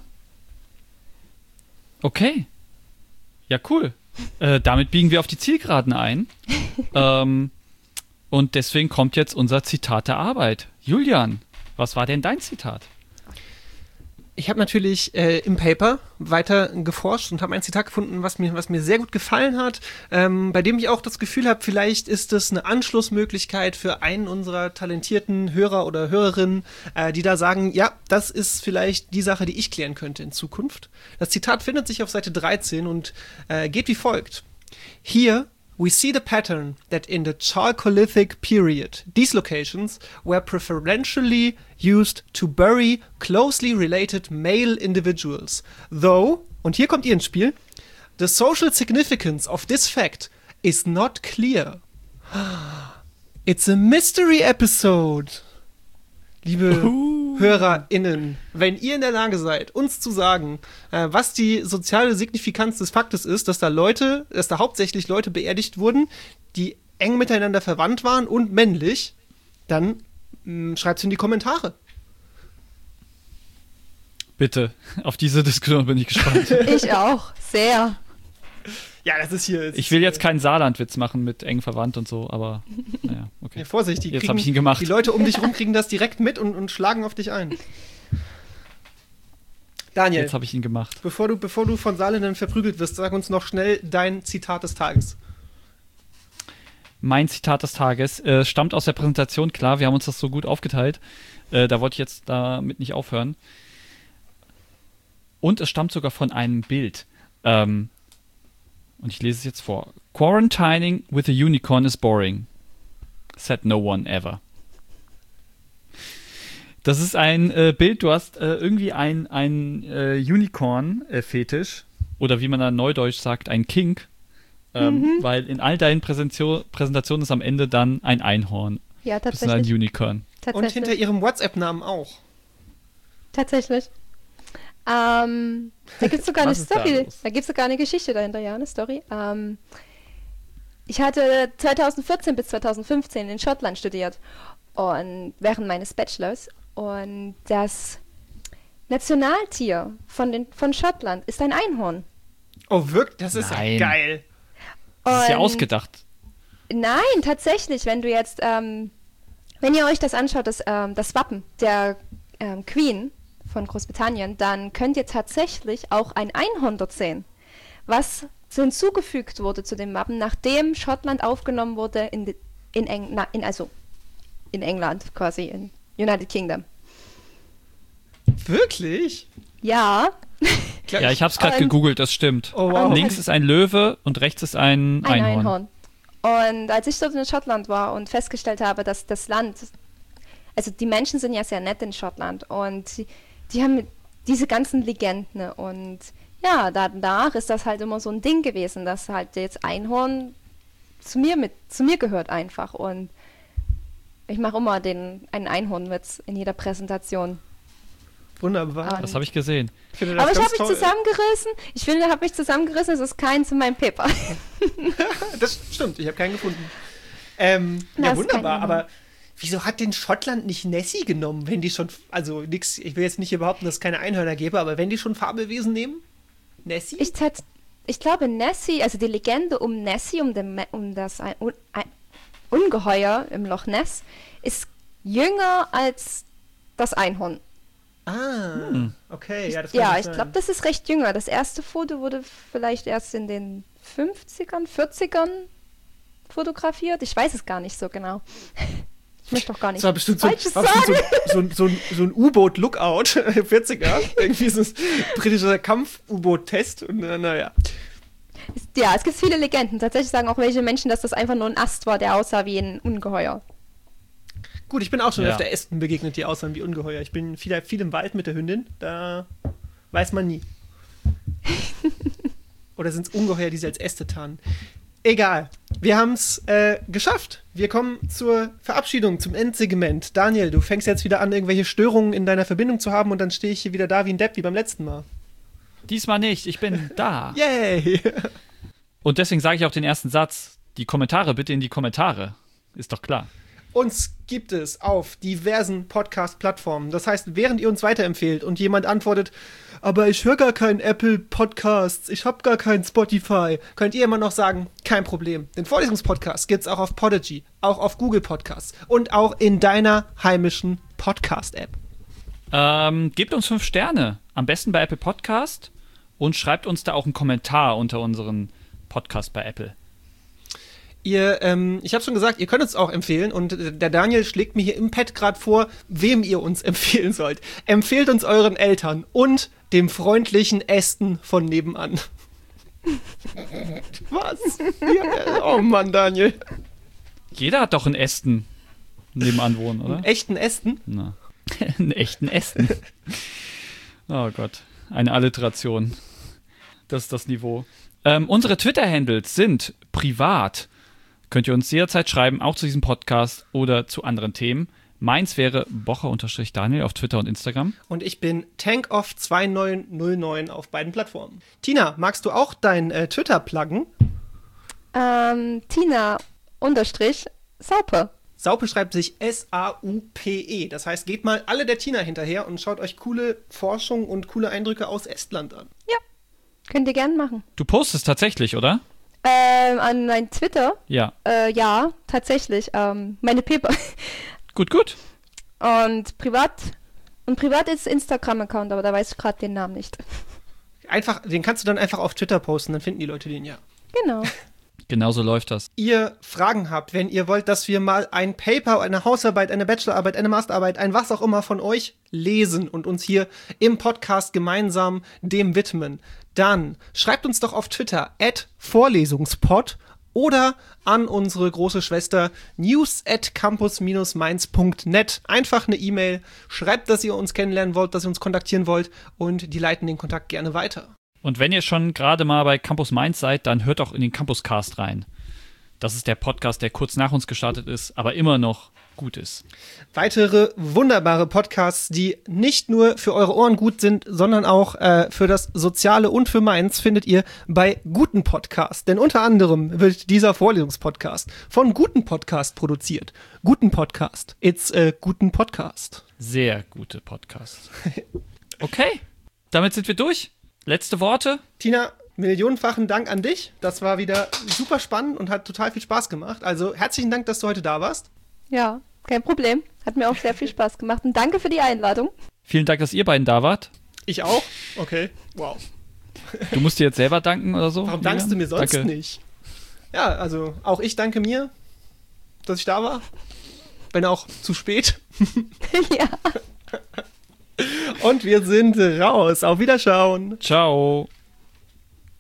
Okay. Ja, cool. Äh, damit biegen wir auf die Zielgeraden ein. ähm, und deswegen kommt jetzt unser Zitat der Arbeit. Julian, was war denn dein Zitat? Ich habe natürlich äh, im Paper weiter geforscht und habe ein Zitat gefunden, was mir, was mir sehr gut gefallen hat, ähm, bei dem ich auch das Gefühl habe, vielleicht ist es eine Anschlussmöglichkeit für einen unserer talentierten Hörer oder Hörerinnen, äh, die da sagen, ja, das ist vielleicht die Sache, die ich klären könnte in Zukunft. Das Zitat findet sich auf Seite dreizehn und äh, geht wie folgt. Here we see the pattern that in the Chalcolithic period, these locations were preferentially used to bury closely related male individuals, though, und hier kommt ihr ins Spiel, the social significance of this fact is not clear. It's a mystery episode. Liebe Uh. HörerInnen, wenn ihr in der Lage seid, uns zu sagen, äh, was die soziale Signifikanz des Faktes ist, dass da Leute, dass da hauptsächlich Leute beerdigt wurden, die eng miteinander verwandt waren und männlich, dann schreibt es in die Kommentare. Bitte, auf diese Diskussion bin ich gespannt. Ich auch. Sehr. Ja, das ist hier. Ich will jetzt keinen Saarlandwitz machen mit eng verwandt und so, aber naja, okay. Ja, Vorsicht, die, Jetzt kriegen, hab ich ihn gemacht. die Leute um dich rum kriegen das direkt mit und, und schlagen auf dich ein. Daniel, Jetzt habe ich ihn gemacht. bevor du, bevor du von Saarländern verprügelt wirst, sag uns noch schnell dein Zitat des Tages. Mein Zitat des Tages äh, stammt aus der Präsentation. Klar, wir haben uns das so gut aufgeteilt. Äh, da wollte ich jetzt damit nicht aufhören. Und es stammt sogar von einem Bild. Ähm, und ich lese es jetzt vor. Quarantining with a unicorn is boring. Said no one ever. Das ist ein äh, Bild, du hast äh, irgendwie ein, ein äh, Unicorn-Fetisch. Oder wie man da neudeutsch sagt, ein Kink. Ähm, Mhm. Weil in all deinen Präsentio- Präsentationen ist am Ende dann ein Einhorn. Ja, Das ist ein tatsächlich. Unicorn. Und Tatsächlich. hinter ihrem WhatsApp-Namen auch. Tatsächlich. Ähm, da gibt es sogar eine Was ist da Story. los? Da gibt es sogar eine Geschichte dahinter, ja, eine Story. Ähm, ich hatte zweitausendvierzehn bis zweitausendfünfzehn in Schottland studiert und während meines Bachelors. Und das Nationaltier von, den, von Schottland ist ein Einhorn. Oh, wirklich? Das ist Nein. ja geil. Das ist ja Und- ausgedacht. Nein, tatsächlich, wenn du jetzt, ähm, wenn ihr euch das anschaut, das, ähm, das Wappen der ähm, Queen von Großbritannien, dann könnt ihr tatsächlich auch ein Einhorn dort sehen, was hinzugefügt wurde zu dem Wappen, nachdem Schottland aufgenommen wurde in, die, in, Eng, na, in, also in England quasi, in United Kingdom. Wirklich? Ja, Klar, Ja, ich habe es gerade Ähm, gegoogelt, das stimmt. Oh, wow. Links ist ein Löwe und rechts ist ein, ein Einhorn. Einhorn. Und als ich dort in Schottland war und festgestellt habe, dass das Land, also die Menschen sind ja sehr nett in Schottland und die, die haben diese ganzen Legenden und ja, danach ist das halt immer so ein Ding gewesen, dass halt jetzt Einhorn zu mir mit, zu mir gehört einfach und ich mache immer den, einen Einhornwitz in jeder Präsentation. Wunderbar. Das habe ich gesehen. Ich finde das Aber ich ganz habe mich toll. zusammengerissen. Ich finde, habe mich zusammengerissen. Es ist keins in meinem Paper. Das stimmt, ich habe keinen gefunden. Ähm, Na, ja, ist wunderbar, kein- aber wieso hat denn Schottland nicht Nessie genommen, wenn die schon, also nix, ich will jetzt nicht hier behaupten, dass es keine Einhörner gäbe, aber wenn die schon Fabelwesen nehmen? Nessie? Ich, tat, ich glaube, Nessie, also die Legende um Nessie, um, den, Me- um das ein, un, ein Ungeheuer im Loch Ness, ist jünger als das Einhorn. Ah, okay, ja, das kann Ja, gut ich sein. glaube, das ist recht jünger. Das erste Foto wurde vielleicht erst in den fünfzigern, vierzigern fotografiert. Ich weiß es gar nicht so genau. Ich möchte doch gar nicht Das war bestimmt so, Falsches war bestimmt sagen. so, so, so, ein- so ein U-Boot-Lookout, vierziger. Irgendwie so ein britischer Kampf-U-Boot-Test. Und äh, naja. Ja, es gibt viele Legenden. Tatsächlich sagen auch welche Menschen, dass das einfach nur ein Ast war, der aussah wie ein Ungeheuer. Gut, ich bin auch schon Ja. öfter Ästen begegnet, die aussahen wie Ungeheuer. Ich bin viel, viel im Wald mit der Hündin. Da weiß man nie. Oder sind es Ungeheuer, die sie als Äste tarnen? Egal. Wir haben es äh, geschafft. Wir kommen zur Verabschiedung, zum Endsegment. Daniel, du fängst jetzt wieder an, irgendwelche Störungen in deiner Verbindung zu haben und dann stehe ich hier wieder da wie ein Depp, wie beim letzten Mal. Diesmal nicht, ich bin da. Yay! Und deswegen sage ich auch den ersten Satz. Die Kommentare bitte in die Kommentare. Ist doch klar. Uns gibt es auf diversen Podcast-Plattformen. Das heißt, während ihr uns weiterempfehlt und jemand antwortet, aber ich höre gar keinen Apple Podcasts, ich habe gar keinen Spotify, könnt ihr immer noch sagen, kein Problem. Den Vorlesungspodcast gibt es auch auf Podigy, auch auf Google Podcasts und auch in deiner heimischen Podcast-App. Ähm, gebt uns fünf Sterne. Am besten bei Apple Podcast. Und schreibt uns da auch einen Kommentar unter unseren Podcast bei Apple. Ihr, ähm, ich habe schon gesagt, ihr könnt uns auch empfehlen und äh, der Daniel schlägt mir hier im Pad gerade vor, wem ihr uns empfehlen sollt. Empfehlt uns euren Eltern und dem freundlichen Ästen von nebenan. Was? Ja, oh Mann, Daniel. Jeder hat doch einen Ästen nebenan wohnen, oder? Einen echten Ästen? Na. Einen echten Ästen. Oh Gott. Eine Alliteration. Das ist das Niveau. Ähm, unsere Twitter-Handles sind privat. Könnt ihr uns jederzeit schreiben, auch zu diesem Podcast oder zu anderen Themen. Meins wäre Bocher-Daniel auf Twitter und Instagram. Und ich bin Tankoff zwei neun null neun auf beiden Plattformen. Tina, magst du auch dein äh, Twitter pluggen? Ähm, Tina unterstrich Saupe. Saupe schreibt sich S A U P E. Das heißt, geht mal alle der Tina hinterher und schaut euch coole Forschung und coole Eindrücke aus Estland an. Ja, könnt ihr gerne machen. Du postest tatsächlich, oder? Ähm, an mein Twitter, Ja. äh, ja, tatsächlich, ähm, meine Paper. Gut, gut. Und privat, und privat ist Instagram-Account, aber da weiß ich gerade den Namen nicht. Einfach, den kannst du dann einfach auf Twitter posten, dann finden die Leute den ja. Genau. Genau so läuft das. Ihr Fragen habt, wenn ihr wollt, dass wir mal ein Paper, eine Hausarbeit, eine Bachelorarbeit, eine Masterarbeit, ein was auch immer von euch lesen und uns hier im Podcast gemeinsam dem widmen, dann schreibt uns doch auf Twitter at vorlesungspod oder an unsere große Schwester news at campus mainz punkt net. Einfach eine E-Mail, schreibt, dass ihr uns kennenlernen wollt, dass ihr uns kontaktieren wollt und die leiten den Kontakt gerne weiter. Und wenn ihr schon gerade mal bei Campus Mainz seid, dann hört auch in den Campuscast rein. Das ist der Podcast, der kurz nach uns gestartet ist, aber immer noch gut ist. Weitere wunderbare Podcasts, die nicht nur für eure Ohren gut sind, sondern auch äh, für das Soziale und für Mainz, findet ihr bei Guten Podcast. Denn unter anderem wird dieser Vorlesungspodcast von Guten Podcast produziert. Guten Podcast. It's a Guten Podcast. Sehr gute Podcast. Okay, damit sind wir durch. Letzte Worte? Tina, millionenfachen Dank an dich. Das war wieder super spannend und hat total viel Spaß gemacht. Also herzlichen Dank, dass du heute da warst. Ja, kein Problem. Hat mir auch sehr viel Spaß gemacht. Und danke für die Einladung. Vielen Dank, dass ihr beiden da wart. Ich auch? Okay, wow. Du musst dir jetzt selber danken oder so? Warum dankst du mir sonst Danke. nicht? Ja, also auch ich danke mir, dass ich da war. Wenn auch zu spät. Ja. Und wir sind raus. Auf Wiederschauen. Ciao.